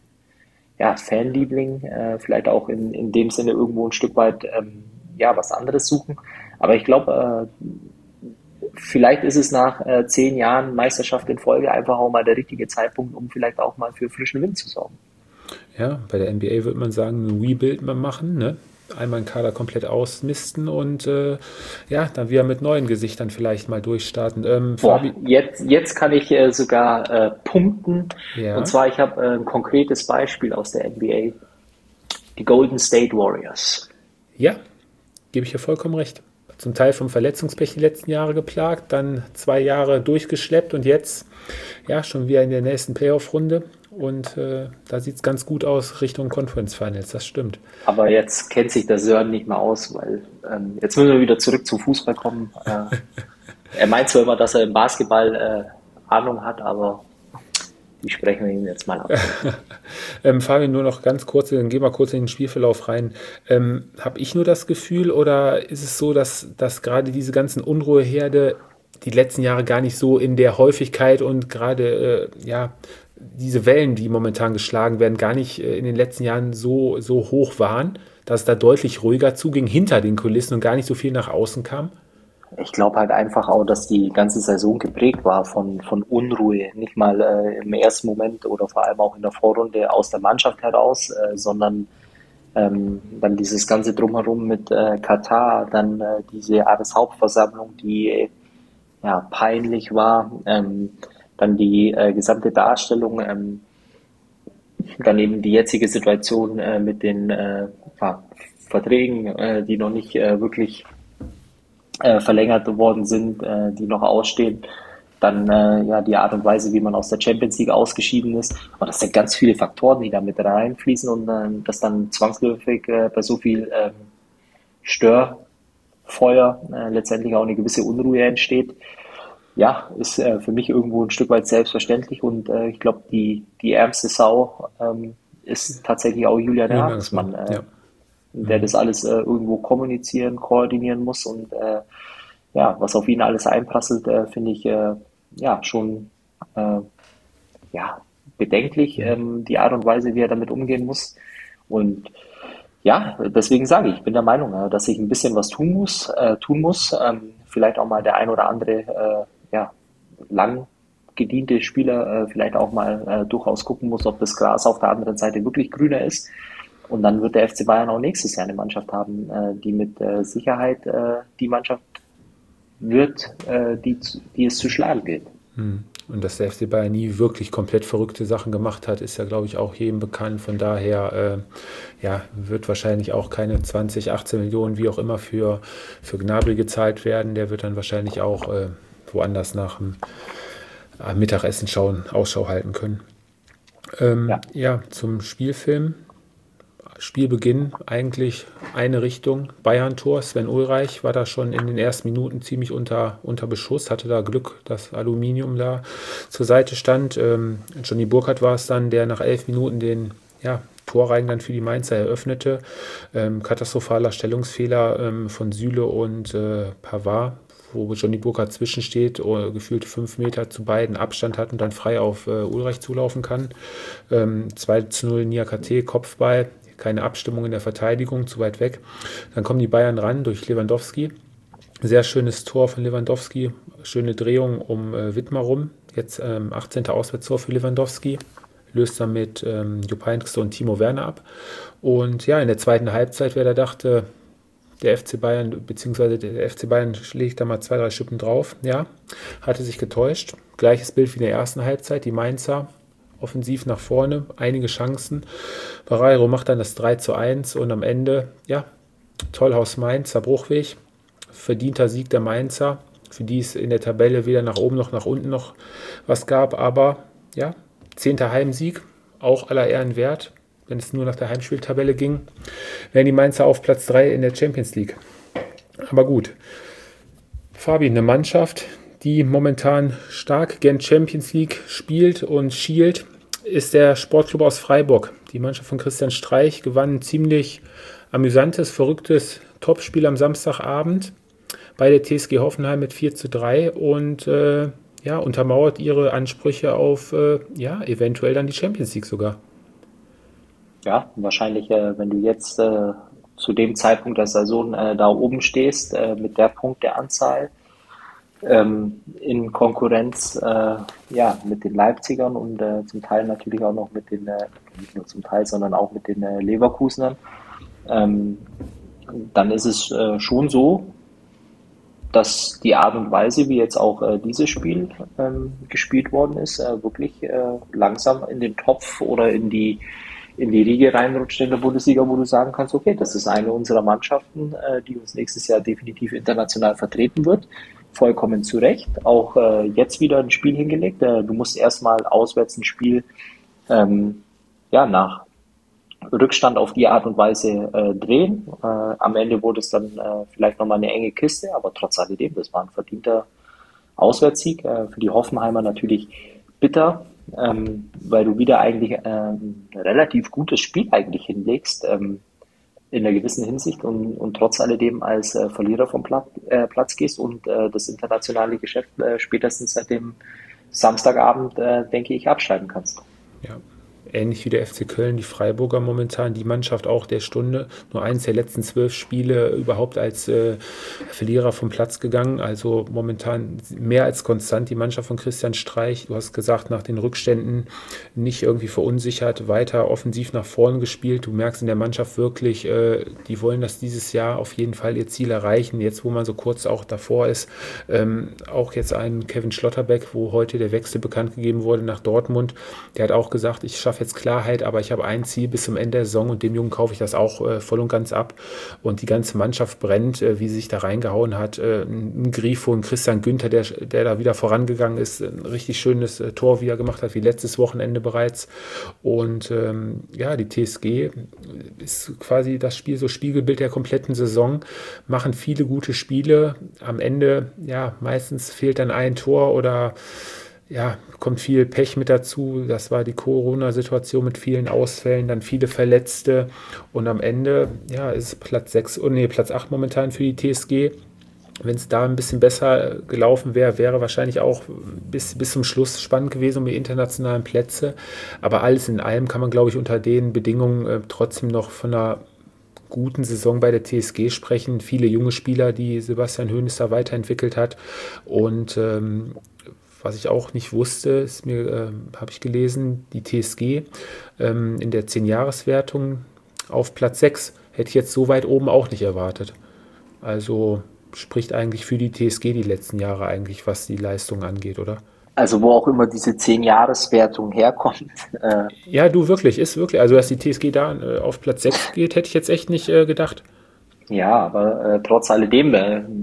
Fanliebling vielleicht auch in dem Sinne irgendwo ein Stück weit was anderes suchen. Aber ich glaube, vielleicht ist es nach 10 Jahren Meisterschaft in Folge einfach auch mal der richtige Zeitpunkt, um vielleicht auch mal für frischen Wind zu sorgen. Ja, bei der NBA würde man sagen, ein Rebuild machen, ne? Einmal einen Kader komplett ausmisten und dann wieder mit neuen Gesichtern vielleicht mal durchstarten. Jetzt kann ich sogar punkten. Ja. Und zwar, ich habe ein konkretes Beispiel aus der NBA. Die Golden State Warriors. Ja, gebe ich dir vollkommen recht. Zum Teil vom Verletzungspech die letzten Jahre geplagt, dann 2 Jahre durchgeschleppt und jetzt schon wieder in der nächsten Playoff-Runde. Und da sieht es ganz gut aus Richtung Conference Finals, das stimmt. Aber jetzt kennt sich der Sören nicht mehr aus, weil jetzt müssen wir wieder zurück zum Fußball kommen. Er meint zwar immer, dass er im Basketball Ahnung hat, aber die sprechen wir ihm jetzt mal ab. Fabian, nur noch ganz kurz, dann gehen wir kurz in den Spielverlauf rein. Habe ich nur das Gefühl oder ist es so, dass gerade diese ganzen Unruheherde die letzten Jahre gar nicht so in der Häufigkeit und gerade diese Wellen, die momentan geschlagen werden, gar nicht in den letzten Jahren so hoch waren, dass es da deutlich ruhiger zuging hinter den Kulissen und gar nicht so viel nach außen kam? Ich glaube halt einfach auch, dass die ganze Saison geprägt war von Unruhe. Nicht mal im ersten Moment oder vor allem auch in der Vorrunde aus der Mannschaft heraus, sondern dann dieses ganze Drumherum mit Katar, dann diese Jahreshauptversammlung, die peinlich war, dann die gesamte Darstellung, dann eben die jetzige Situation mit den Verträgen, die noch nicht wirklich verlängert worden sind, die noch ausstehen. Dann die Art und Weise, wie man aus der Champions League ausgeschieden ist. Und das sind ganz viele Faktoren, die da mit reinfließen und dass dann zwangsläufig bei so viel Störfeuer letztendlich auch eine gewisse Unruhe entsteht. Ja, ist für mich irgendwo ein Stück weit selbstverständlich und ich glaube, die ärmste Sau ist tatsächlich auch Julian Nagelsmann, der das alles irgendwo kommunizieren, koordinieren muss und was auf ihn alles einprasselt, finde ich schon bedenklich, die Art und Weise, wie er damit umgehen muss. Und deswegen sage ich bin der Meinung, dass ich ein bisschen was tun muss. Vielleicht auch mal der ein oder andere lang gediente Spieler vielleicht auch mal durchaus gucken muss, ob das Gras auf der anderen Seite wirklich grüner ist. Und dann wird der FC Bayern auch nächstes Jahr eine Mannschaft haben, die mit Sicherheit die Mannschaft wird, die es zu schlagen gilt. Und dass der FC Bayern nie wirklich komplett verrückte Sachen gemacht hat, ist ja, glaube ich, auch jedem bekannt. Von daher wird wahrscheinlich auch keine 20, 18 Millionen, wie auch immer, für Gnabry gezahlt werden. Der wird dann wahrscheinlich auch woanders nach dem Mittagessen Ausschau halten können. Zum Spielfilm. Spielbeginn eigentlich eine Richtung, Bayern-Tor. Sven Ulreich war da schon in den ersten Minuten ziemlich unter Beschuss, hatte da Glück, dass Aluminium da zur Seite stand. Johnny Burkhardt war es dann, der nach 11 Minuten den Torreigen dann für die Mainzer eröffnete. Katastrophaler Stellungsfehler von Süle und Pavard, wo Johnny Burkhardt zwischensteht, gefühlt 5 Meter zu beiden Abstand hat und dann frei auf Ulreich zulaufen kann. 2:0 Niakate, Kopfball. Keine Abstimmung in der Verteidigung, zu weit weg. Dann kommen die Bayern ran durch Lewandowski. Sehr schönes Tor von Lewandowski, schöne Drehung um Widmer rum. Jetzt 18. Auswärtstor für Lewandowski. Löst dann mit Jupp Heynckes und Timo Werner ab. Und in der zweiten Halbzeit, wer da dachte, der FC Bayern, beziehungsweise der FC Bayern schlägt da mal 2, 3 Schippen drauf, hatte sich getäuscht. Gleiches Bild wie in der ersten Halbzeit, die Mainzer offensiv nach vorne, einige Chancen. Barreiro macht dann das 3:1 und am Ende, Tollhaus Mainz, Bruchweg, verdienter Sieg der Mainzer, für die es in der Tabelle weder nach oben noch nach unten noch was gab, aber 10. Heimsieg, auch aller Ehren wert, wenn es nur nach der Heimspieltabelle ging, wären die Mainzer auf Platz 3 in der Champions League. Aber gut, Fabi, eine Mannschaft, die momentan stark gern Champions League spielt und schielt, ist der Sportclub aus Freiburg. Die Mannschaft von Christian Streich gewann ein ziemlich amüsantes, verrücktes Topspiel am Samstagabend bei der TSG Hoffenheim mit 4:3 und untermauert ihre Ansprüche auf eventuell dann die Champions League sogar. Ja, wahrscheinlich, wenn du jetzt zu dem Zeitpunkt der Saison da oben stehst, mit der Punkteanzahl, in Konkurrenz mit den Leipzigern und zum Teil natürlich auch noch mit den, nicht nur zum Teil, sondern auch mit den Leverkusenern, dann ist es schon so, dass die Art und Weise, wie jetzt auch dieses Spiel gespielt worden ist, wirklich langsam in den Topf oder in die Riege reinrutscht in der Bundesliga, wo du sagen kannst, okay, das ist eine unserer Mannschaften, die uns nächstes Jahr definitiv international vertreten wird. Vollkommen zu Recht. Auch jetzt wieder ein Spiel hingelegt. Du musst erstmal auswärts ein Spiel nach Rückstand auf die Art und Weise drehen. Am Ende wurde es dann vielleicht nochmal eine enge Kiste, aber trotz alledem, das war ein verdienter Auswärtssieg. Für die Hoffenheimer natürlich bitter, weil du wieder eigentlich ein relativ gutes Spiel eigentlich hinlegst, in einer gewissen Hinsicht und trotz alledem als Verlierer vom Platz gehst und das internationale Geschäft spätestens seit dem Samstagabend, denke ich, abschreiben kannst. Ja. Ähnlich wie der FC Köln, die Freiburger momentan, die Mannschaft auch der Stunde, nur eins der letzten 12 Spiele überhaupt als Verlierer vom Platz gegangen, also momentan mehr als konstant die Mannschaft von Christian Streich, du hast gesagt, nach den Rückständen nicht irgendwie verunsichert, weiter offensiv nach vorne gespielt, du merkst in der Mannschaft wirklich, die wollen das dieses Jahr auf jeden Fall ihr Ziel erreichen, jetzt wo man so kurz auch davor ist, auch jetzt ein Kevin Schlotterbeck, wo heute der Wechsel bekannt gegeben wurde nach Dortmund, der hat auch gesagt, ich schaffe jetzt Klarheit, aber ich habe ein Ziel bis zum Ende der Saison und dem Jungen kaufe ich das auch voll und ganz ab. Und die ganze Mannschaft brennt, wie sie sich da reingehauen hat. Ein Grifo, ein Christian Günther, der da wieder vorangegangen ist. Ein richtig schönes Tor wieder gemacht hat, wie letztes Wochenende bereits. Und die TSG ist quasi das Spiel, so Spiegelbild der kompletten Saison. Machen viele gute Spiele. Am Ende, meistens fehlt dann ein Tor oder kommt viel Pech mit dazu. Das war die Corona-Situation mit vielen Ausfällen, dann viele Verletzte. Und am Ende, ist Platz 8 momentan für die TSG. Wenn es da ein bisschen besser gelaufen wäre wahrscheinlich auch bis zum Schluss spannend gewesen um die internationalen Plätze. Aber alles in allem kann man, glaube ich, unter den Bedingungen trotzdem noch von einer guten Saison bei der TSG sprechen. Viele junge Spieler, die Sebastian Hoeneß da weiterentwickelt hat. Und was ich auch nicht wusste, habe ich gelesen, die TSG in der 10-Jahres-Wertung auf Platz 6 hätte ich jetzt so weit oben auch nicht erwartet. Also spricht eigentlich für die TSG die letzten Jahre eigentlich, was die Leistung angeht, oder? Also wo auch immer diese 10-Jahres-Wertung herkommt. Ja, ist wirklich. Also dass die TSG da auf Platz 6 geht, hätte ich jetzt echt nicht gedacht. Ja, aber trotz alledem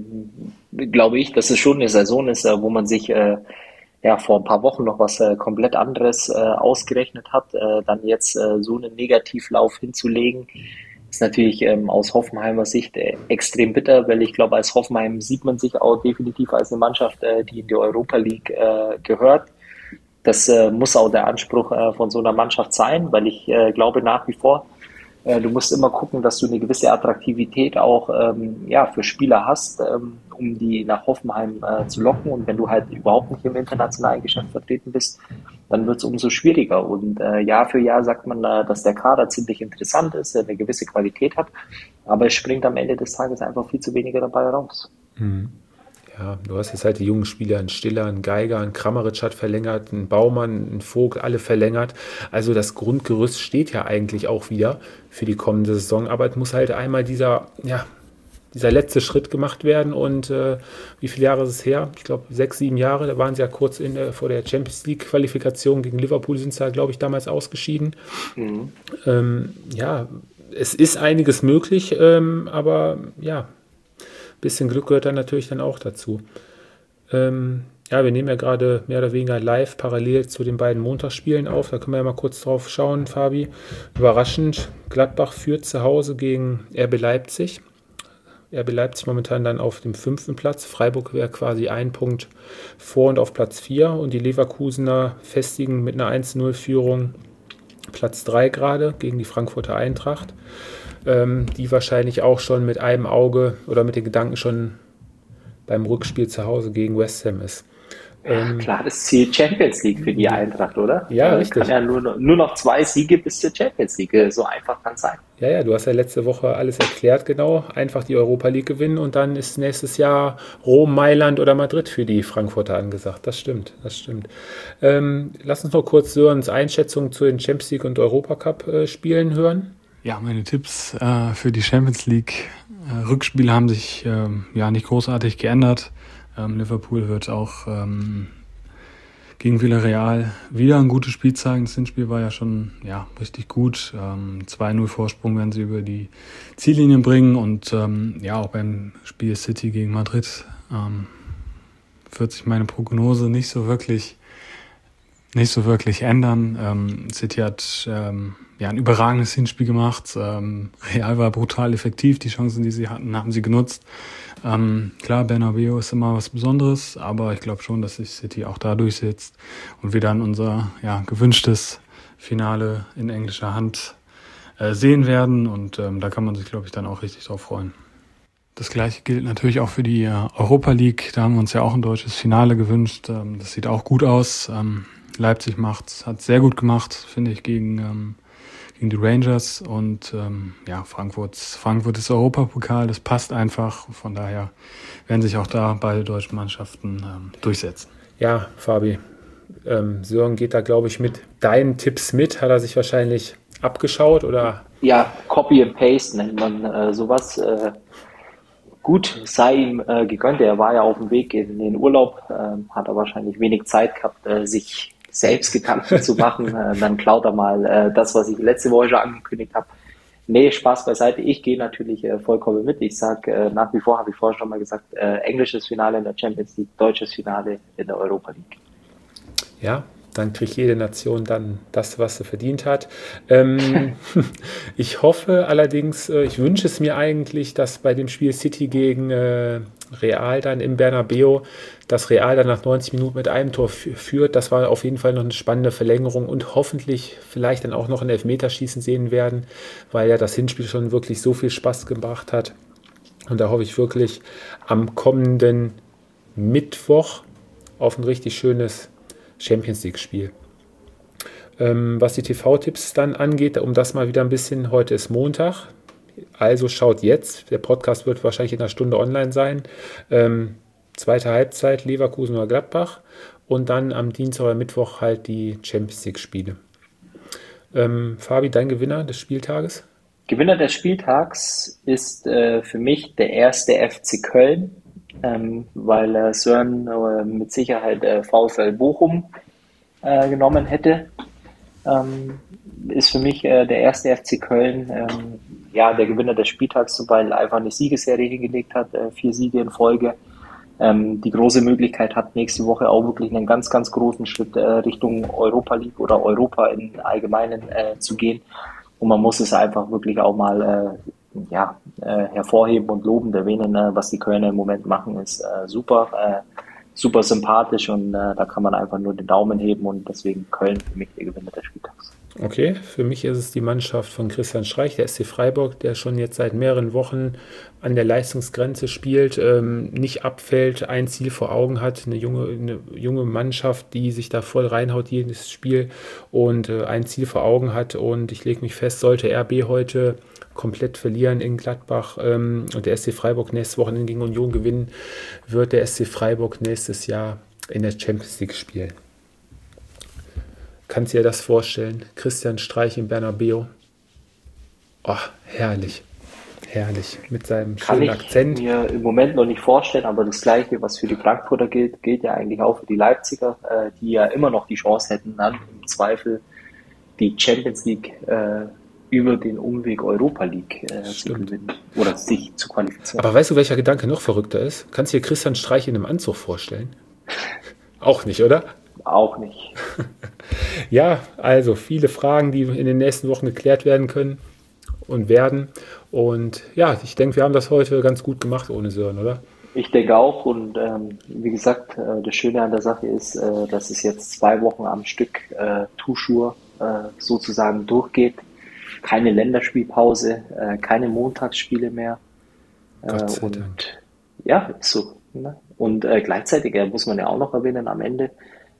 glaube ich, dass es schon eine Saison ist, wo man sich vor ein paar Wochen noch was komplett anderes ausgerechnet hat. Dann jetzt so einen Negativlauf hinzulegen, ist natürlich aus Hoffenheimer Sicht extrem bitter, weil ich glaube, als Hoffenheim sieht man sich auch definitiv als eine Mannschaft, die in die Europa League gehört. Das muss auch der Anspruch von so einer Mannschaft sein, weil ich glaube nach wie vor, du musst immer gucken, dass du eine gewisse Attraktivität auch für Spieler hast, um die nach Hoffenheim zu locken. Und wenn du halt überhaupt nicht im internationalen Geschäft vertreten bist, dann wird es umso schwieriger. Und Jahr für Jahr sagt man, dass der Kader ziemlich interessant ist, eine gewisse Qualität hat, aber es springt am Ende des Tages einfach viel zu weniger dabei raus. Mhm. Ja, du hast jetzt halt die jungen Spieler, ein Stiller, ein Geiger, ein Kramaric hat verlängert, ein Baumann, ein Vogt, alle verlängert. Also das Grundgerüst steht ja eigentlich auch wieder für die kommende Saison, aber es muss halt einmal dieser letzte Schritt gemacht werden und wie viele Jahre ist es her? Ich glaube 6, 7 Jahre, da waren sie ja kurz vor der Champions League Qualifikation gegen Liverpool sind sie ja, glaube ich, damals ausgeschieden. Mhm. Es ist einiges möglich, aber bisschen Glück gehört dann natürlich dann auch dazu. Wir nehmen ja gerade mehr oder weniger live parallel zu den beiden Montagsspielen auf. Da können wir ja mal kurz drauf schauen, Fabi. Überraschend, Gladbach führt zu Hause gegen RB Leipzig. RB Leipzig momentan dann auf dem 5. Platz. Freiburg wäre quasi 1 Punkt vor und auf Platz 4. Und die Leverkusener festigen mit einer 1-0-Führung Platz 3 gerade gegen die Frankfurter Eintracht, die wahrscheinlich auch schon mit einem Auge oder mit den Gedanken schon beim Rückspiel zu Hause gegen West Ham ist. Klar, das Ziel Champions League für die Eintracht, oder? Ja, richtig. Kann ja nur noch 2 Siege bis zur Champions League. So einfach kann es sein. Ja, du hast ja letzte Woche alles erklärt, genau. Einfach die Europa League gewinnen und dann ist nächstes Jahr Rom, Mailand oder Madrid für die Frankfurter angesagt. Das stimmt. Lass uns noch kurz Sörens Einschätzung zu den Champions League und Europacup-Spielen hören. Ja, meine Tipps für die Champions League Rückspiele haben sich nicht großartig geändert. Liverpool wird auch gegen Villarreal wieder ein gutes Spiel zeigen. Das Hinspiel war ja schon richtig gut. 2-0 Vorsprung werden sie über die Ziellinie bringen. Und auch beim Spiel City gegen Madrid wird sich meine Prognose nicht so wirklich ändern. City hat ein überragendes Hinspiel gemacht. Real war brutal effektiv. Die Chancen, die sie hatten, haben sie genutzt. Klar, Bernabeu ist immer was Besonderes, aber ich glaube schon, dass sich City auch da durchsetzt und wir dann unser gewünschtes Finale in englischer Hand sehen werden. Und da kann man sich, glaube ich, dann auch richtig drauf freuen. Das Gleiche gilt natürlich auch für die Europa League. Da haben wir uns ja auch ein deutsches Finale gewünscht. Das sieht auch gut aus. Leipzig hat sehr gut gemacht, finde ich, gegen die Rangers und Frankfurt ist Europapokal, das passt einfach. Von daher werden sich auch da beide deutschen Mannschaften durchsetzen. Ja, Fabi, Sören geht da, glaube ich, mit deinen Tipps mit. Hat er sich wahrscheinlich abgeschaut oder? Ja, Copy and Paste nennt man sowas. Gut, sei ihm gegönnt. Er war ja auf dem Weg in den Urlaub, hat er wahrscheinlich wenig Zeit gehabt, sich selbst Gedanken zu machen, dann klaut er mal das, was ich letzte Woche schon angekündigt habe. Nee, Spaß beiseite. Ich gehe natürlich vollkommen mit. Ich sage nach wie vor, habe ich vorher schon mal gesagt, englisches Finale in der Champions League, deutsches Finale in der Europa League. Ja, dann kriegt jede Nation dann das, was sie verdient hat. Ich hoffe allerdings, ich wünsche es mir eigentlich, dass bei dem Spiel City gegen Real dann im Bernabeu, dass Real dann nach 90 Minuten mit einem Tor führt. Das war auf jeden Fall noch eine spannende Verlängerung und hoffentlich vielleicht dann auch noch ein Elfmeterschießen sehen werden, weil ja das Hinspiel schon wirklich so viel Spaß gebracht hat. Und da hoffe ich wirklich am kommenden Mittwoch auf ein richtig schönes Champions League-Spiel. Was die TV-Tipps dann angeht, um das mal wieder ein bisschen, heute ist Montag, also schaut jetzt, der Podcast wird wahrscheinlich in einer Stunde online sein, zweite Halbzeit Leverkusen oder Gladbach und dann am Dienstag oder Mittwoch halt die Champions League-Spiele. Fabi, dein Gewinner des Spieltages? Gewinner des Spieltags ist für mich der erste FC Köln, weil Sören mit Sicherheit VfL Bochum genommen hätte. Ist für mich der erste FC Köln der Gewinner des Spieltags, weil er einfach eine Siegesserie hingelegt hat, 4 Siege in Folge. Die große Möglichkeit hat, nächste Woche auch wirklich einen ganz, ganz großen Schritt Richtung Europa League oder Europa im Allgemeinen zu gehen. Und man muss es einfach wirklich auch mal hervorheben und lobend erwähnen. Was die Kölner im Moment machen, ist super sympathisch und da kann man einfach nur den Daumen heben und deswegen Köln für mich der Gewinner des Spieltags. Okay, für mich ist es die Mannschaft von Christian Streich, der SC Freiburg, der schon jetzt seit mehreren Wochen an der Leistungsgrenze spielt, nicht abfällt, ein Ziel vor Augen hat, eine junge Mannschaft, die sich da voll reinhaut jedes Spiel und ein Ziel vor Augen hat und ich lege mich fest, sollte RB heute komplett verlieren in Gladbach und der SC Freiburg nächstes Wochenende gegen Union gewinnen, wird der SC Freiburg nächstes Jahr in der Champions League spielen. Kannst du dir das vorstellen? Christian Streich im Bernabeu. Oh, herrlich. Herrlich. Mit seinem schönen Akzent. Kann ich mir im Moment noch nicht vorstellen, aber das Gleiche, was für die Frankfurter gilt ja eigentlich auch für die Leipziger, die ja immer noch die Chance hätten, dann im Zweifel die Champions League über den Umweg Europa League zu gewinnen oder sich zu qualifizieren. Aber weißt du, welcher Gedanke noch verrückter ist? Kannst du dir Christian Streich in einem Anzug vorstellen? Auch nicht, oder? Auch nicht. Ja, also viele Fragen, die in den nächsten Wochen geklärt werden können. und werden. Und ja, ich denke, wir haben das heute ganz gut gemacht ohne Sören, oder? Ich denke auch und wie gesagt, das Schöne an der Sache ist, dass es jetzt 2 Wochen am Stück Tuschur sozusagen durchgeht. Keine Länderspielpause, keine Montagsspiele mehr. Gott sei Und Dank. ja, ist so. Ne? Und gleichzeitig muss man ja auch noch erwähnen am Ende,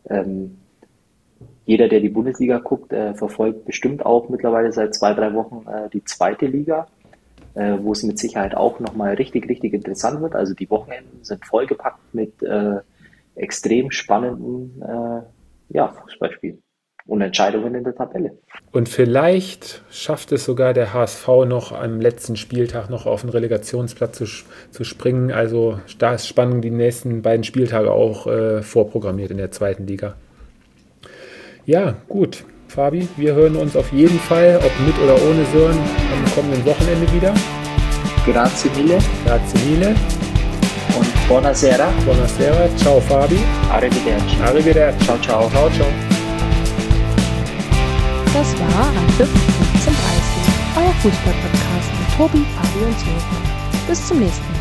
jeder, der die Bundesliga guckt, verfolgt bestimmt auch mittlerweile seit 2, 3 Wochen die zweite Liga, wo es mit Sicherheit auch nochmal richtig, richtig interessant wird. Also die Wochenenden sind vollgepackt mit extrem spannenden Fußballspielen und Entscheidungen in der Tabelle. Und vielleicht schafft es sogar der HSV noch am letzten Spieltag noch auf den Relegationsplatz zu springen. Also da ist Spannung die nächsten beiden Spieltage auch vorprogrammiert in der zweiten Liga. Ja, gut. Fabi, wir hören uns auf jeden Fall, ob mit oder ohne Sören, am kommenden Wochenende wieder. Grazie mille Grazie mille. und buonasera. Buonasera. Ciao Fabi. Arrivederci. Arrivederci. Ciao, ciao. Ciao, ciao. Das war Anpfiff 15:30, euer Fußball-Podcast mit Tobi, Fabi und Sören. Bis zum nächsten Mal.